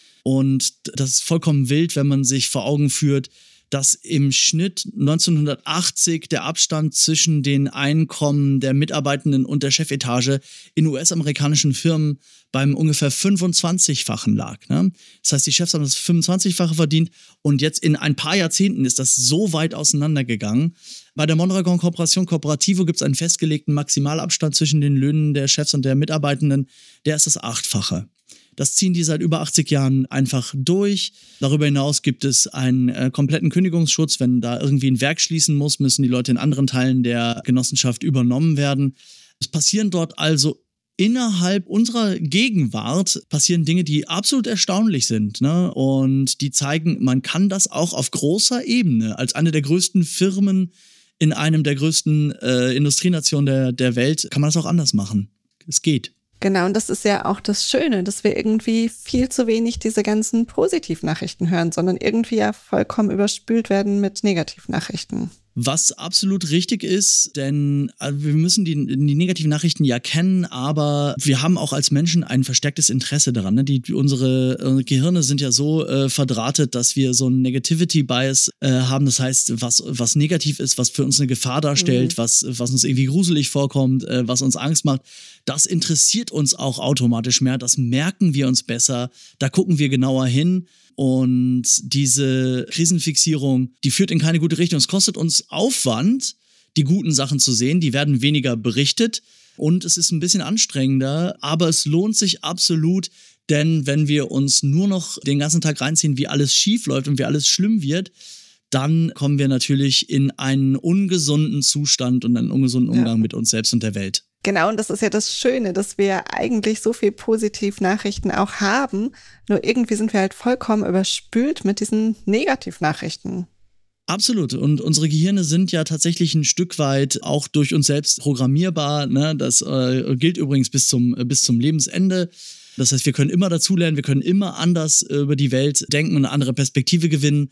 Und das ist vollkommen wild, wenn man sich vor Augen führt, dass im Schnitt neunzehnhundertachtzig der Abstand zwischen den Einkommen der Mitarbeitenden und der Chefetage in U S-amerikanischen Firmen beim ungefähr fünfundzwanzigfachen lag. Ne? Das heißt, die Chefs haben das fünfundzwanzigfache verdient und jetzt in ein paar Jahrzehnten ist das so weit auseinandergegangen. Bei der Mondragon Corporación Cooperativo gibt es einen festgelegten Maximalabstand zwischen den Löhnen der Chefs und der Mitarbeitenden, der ist das Achtfache. Das ziehen die seit über achtzig Jahren einfach durch. Darüber hinaus gibt es einen äh, kompletten Kündigungsschutz. Wenn da irgendwie ein Werk schließen muss, müssen die Leute in anderen Teilen der Genossenschaft übernommen werden. Es passieren dort also innerhalb unserer Gegenwart passieren Dinge, die absolut erstaunlich sind. Ne? Und die zeigen, man kann das auch auf großer Ebene als eine der größten Firmen in einem der größten äh, Industrienationen der, der Welt, kann man das auch anders machen. Es geht. Genau, und das ist ja auch das Schöne, dass wir irgendwie viel zu wenig diese ganzen Positivnachrichten hören, sondern irgendwie ja vollkommen überspült werden mit Negativnachrichten. Was absolut richtig ist, denn wir müssen die, die negativen Nachrichten ja kennen, aber wir haben auch als Menschen ein verstärktes Interesse daran. Ne? Die, unsere, unsere Gehirne sind ja so äh, verdrahtet, dass wir so einen Negativity-Bias äh, haben. Das heißt, was, was negativ ist, was für uns eine Gefahr darstellt, mhm. was, was uns irgendwie gruselig vorkommt, äh, was uns Angst macht, das interessiert uns auch automatisch mehr. Das merken wir uns besser. Da gucken wir genauer hin. Und diese Krisenfixierung, die führt in keine gute Richtung. Es kostet uns Aufwand, die guten Sachen zu sehen. Die werden weniger berichtet und es ist ein bisschen anstrengender. Aber es lohnt sich absolut, denn wenn wir uns nur noch den ganzen Tag reinziehen, wie alles schief läuft und wie alles schlimm wird, dann kommen wir natürlich in einen ungesunden Zustand und einen ungesunden Umgang ja. mit uns selbst und der Welt. Genau, und das ist ja das Schöne, dass wir eigentlich so viel Positivnachrichten auch haben, nur irgendwie sind wir halt vollkommen überspült mit diesen Negativnachrichten. Absolut. Und unsere Gehirne sind ja tatsächlich ein Stück weit auch durch uns selbst programmierbar. Ne? Das äh, gilt übrigens bis zum, äh, bis zum Lebensende. Das heißt, wir können immer dazulernen, wir können immer anders äh, über die Welt denken und eine andere Perspektive gewinnen.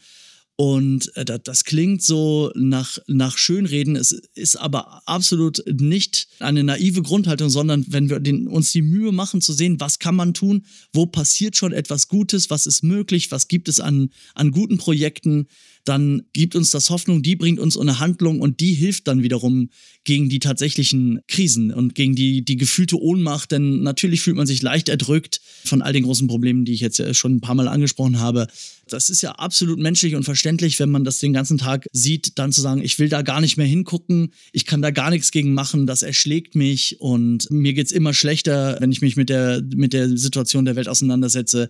Und äh, das klingt so nach, nach Schönreden. Es ist aber absolut nicht eine naive Grundhaltung, sondern wenn wir den, uns die Mühe machen zu sehen, was kann man tun, wo passiert schon etwas Gutes, was ist möglich, was gibt es an, an guten Projekten, dann gibt uns das Hoffnung, die bringt uns eine Handlung und die hilft dann wiederum gegen die tatsächlichen Krisen und gegen die, die gefühlte Ohnmacht, denn natürlich fühlt man sich leicht erdrückt von all den großen Problemen, die ich jetzt schon ein paar Mal angesprochen habe. Das ist ja absolut menschlich und verständlich, wenn man das den ganzen Tag sieht, dann zu sagen, ich will da gar nicht mehr hingucken, ich kann da gar nichts gegen machen, das erschlägt mich und mir geht's immer schlechter, wenn ich mich mit der, mit der Situation der Welt auseinandersetze.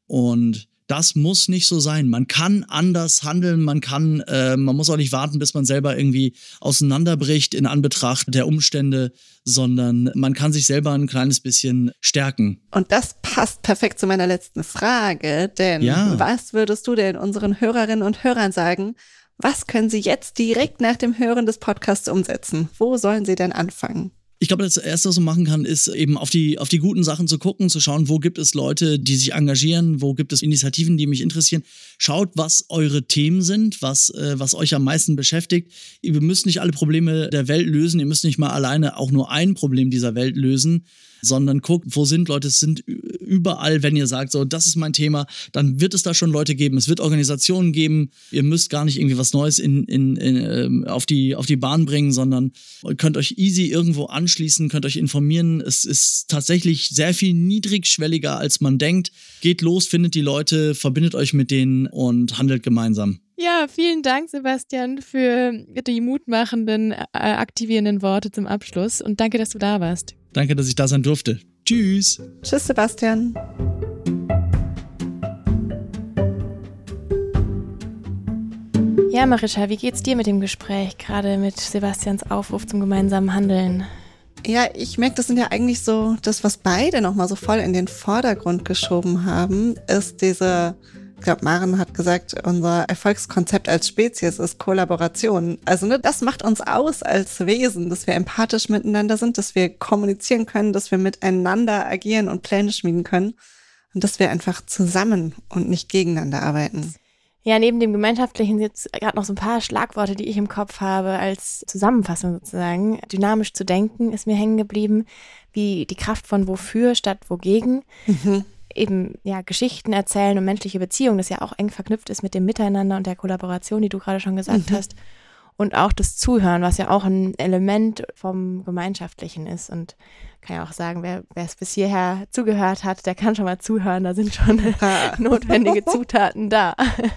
Und das muss nicht so sein. Man kann anders handeln, man kann, äh, man muss auch nicht warten, bis man selber irgendwie auseinanderbricht in Anbetracht der Umstände, sondern man kann sich selber ein kleines bisschen stärken. Und das passt perfekt zu meiner letzten Frage, denn ja. was würdest du denn unseren Hörerinnen und Hörern sagen? Was können sie jetzt direkt nach dem Hören des Podcasts umsetzen? Wo sollen sie denn anfangen? Ich glaube, das Erste, was man machen kann, ist eben auf die, auf die guten Sachen zu gucken, zu schauen, wo gibt es Leute, die sich engagieren, wo gibt es Initiativen, die mich interessieren. Schaut, was eure Themen sind, was, äh, was euch am meisten beschäftigt. Ihr müsst nicht alle Probleme der Welt lösen, ihr müsst nicht mal alleine auch nur ein Problem dieser Welt lösen, sondern guckt, wo sind Leute, es sind überall, wenn ihr sagt, so, das ist mein Thema, dann wird es da schon Leute geben, es wird Organisationen geben, ihr müsst gar nicht irgendwie was Neues in, in, in, auf, die, auf die Bahn bringen, sondern könnt euch easy irgendwo anschließen, könnt euch informieren, es ist tatsächlich sehr viel niedrigschwelliger, als man denkt. Geht los, findet die Leute, verbindet euch mit denen und handelt gemeinsam. Ja, vielen Dank, Sebastian, für die mutmachenden, äh, aktivierenden Worte zum Abschluss und danke, dass du da warst. Danke, dass ich da sein durfte. Tschüss. Tschüss, Sebastian. Ja, Marisha, wie geht's dir mit dem Gespräch, gerade mit Sebastians Aufruf zum gemeinsamen Handeln? Ja, ich merke, das sind ja eigentlich so, das, was beide nochmal so voll in den Vordergrund geschoben haben, ist diese, ich glaube, Maren hat gesagt, unser Erfolgskonzept als Spezies ist Kollaboration. Also ne, das macht uns aus als Wesen, dass wir empathisch miteinander sind, dass wir kommunizieren können, dass wir miteinander agieren und Pläne schmieden können und dass wir einfach zusammen und nicht gegeneinander arbeiten. Ja, neben dem Gemeinschaftlichen jetzt gerade noch so ein paar Schlagworte, die ich im Kopf habe als Zusammenfassung sozusagen. Dynamisch zu denken ist mir hängen geblieben, wie die Kraft von wofür statt wogegen. Mhm. Eben ja Geschichten erzählen und menschliche Beziehungen, das ja auch eng verknüpft ist mit dem Miteinander und der Kollaboration, die du gerade schon gesagt mhm. hast. Und auch das Zuhören, was ja auch ein Element vom Gemeinschaftlichen ist. Und kann ja auch sagen, wer es bis hierher zugehört hat, der kann schon mal zuhören, da sind schon notwendige Zutaten da.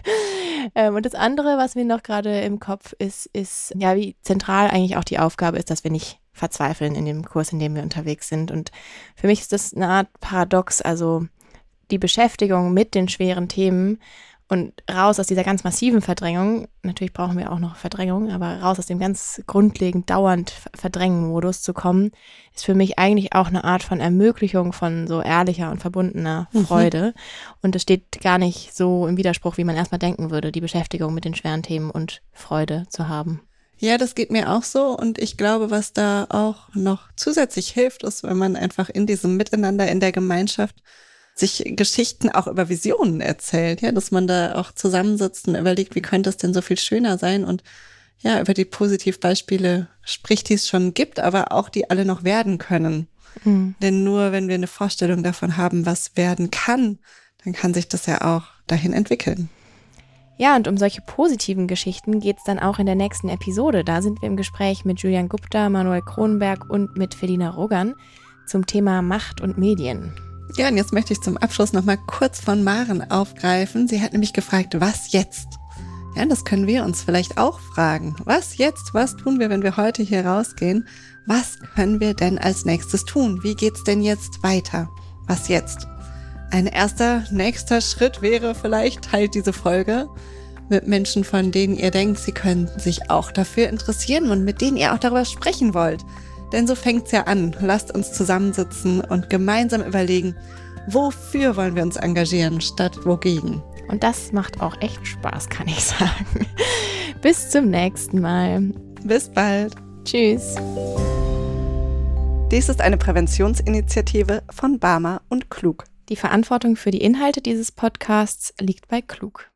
ähm, und das andere, was mir noch gerade im Kopf ist, ist, ja, wie zentral eigentlich auch die Aufgabe ist, dass wir nicht verzweifeln in dem Kurs, in dem wir unterwegs sind. Und für mich ist das eine Art Paradox, also die Beschäftigung mit den schweren Themen und raus aus dieser ganz massiven Verdrängung, natürlich brauchen wir auch noch Verdrängung, aber raus aus dem ganz grundlegend dauernd Verdrängen-Modus zu kommen, ist für mich eigentlich auch eine Art von Ermöglichung von so ehrlicher und verbundener Freude. Mhm. Und es steht gar nicht so im Widerspruch, wie man erstmal denken würde, die Beschäftigung mit den schweren Themen und Freude zu haben. Ja, das geht mir auch so und ich glaube, was da auch noch zusätzlich hilft, ist, wenn man einfach in diesem Miteinander, in der Gemeinschaft sich Geschichten auch über Visionen erzählt, ja, dass man da auch zusammensitzt und überlegt, wie könnte es denn so viel schöner sein und ja, über die Positivbeispiele spricht, die es schon gibt, aber auch die alle noch werden können. Mhm. Denn nur wenn wir eine Vorstellung davon haben, was werden kann, dann kann sich das ja auch dahin entwickeln. Ja, und um solche positiven Geschichten geht es dann auch in der nächsten Episode. Da sind wir im Gespräch mit Julian Gupta, Manuel Kronenberg und mit Felina Rogan zum Thema Macht und Medien. Ja, und jetzt möchte ich zum Abschluss nochmal kurz von Maren aufgreifen. Sie hat nämlich gefragt, was jetzt? Ja, das können wir uns vielleicht auch fragen. Was jetzt? Was tun wir, wenn wir heute hier rausgehen? Was können wir denn als nächstes tun? Wie geht's denn jetzt weiter? Was jetzt? Ein erster, nächster Schritt wäre vielleicht, teilt diese Folge mit Menschen, von denen ihr denkt, sie könnten sich auch dafür interessieren und mit denen ihr auch darüber sprechen wollt. Denn so fängt's ja an. Lasst uns zusammensitzen und gemeinsam überlegen, wofür wollen wir uns engagieren, statt wogegen. Und das macht auch echt Spaß, kann ich sagen. Bis zum nächsten Mal. Bis bald. Tschüss. Dies ist eine Präventionsinitiative von Barmer und Klug. Die Verantwortung für die Inhalte dieses Podcasts liegt bei Klug.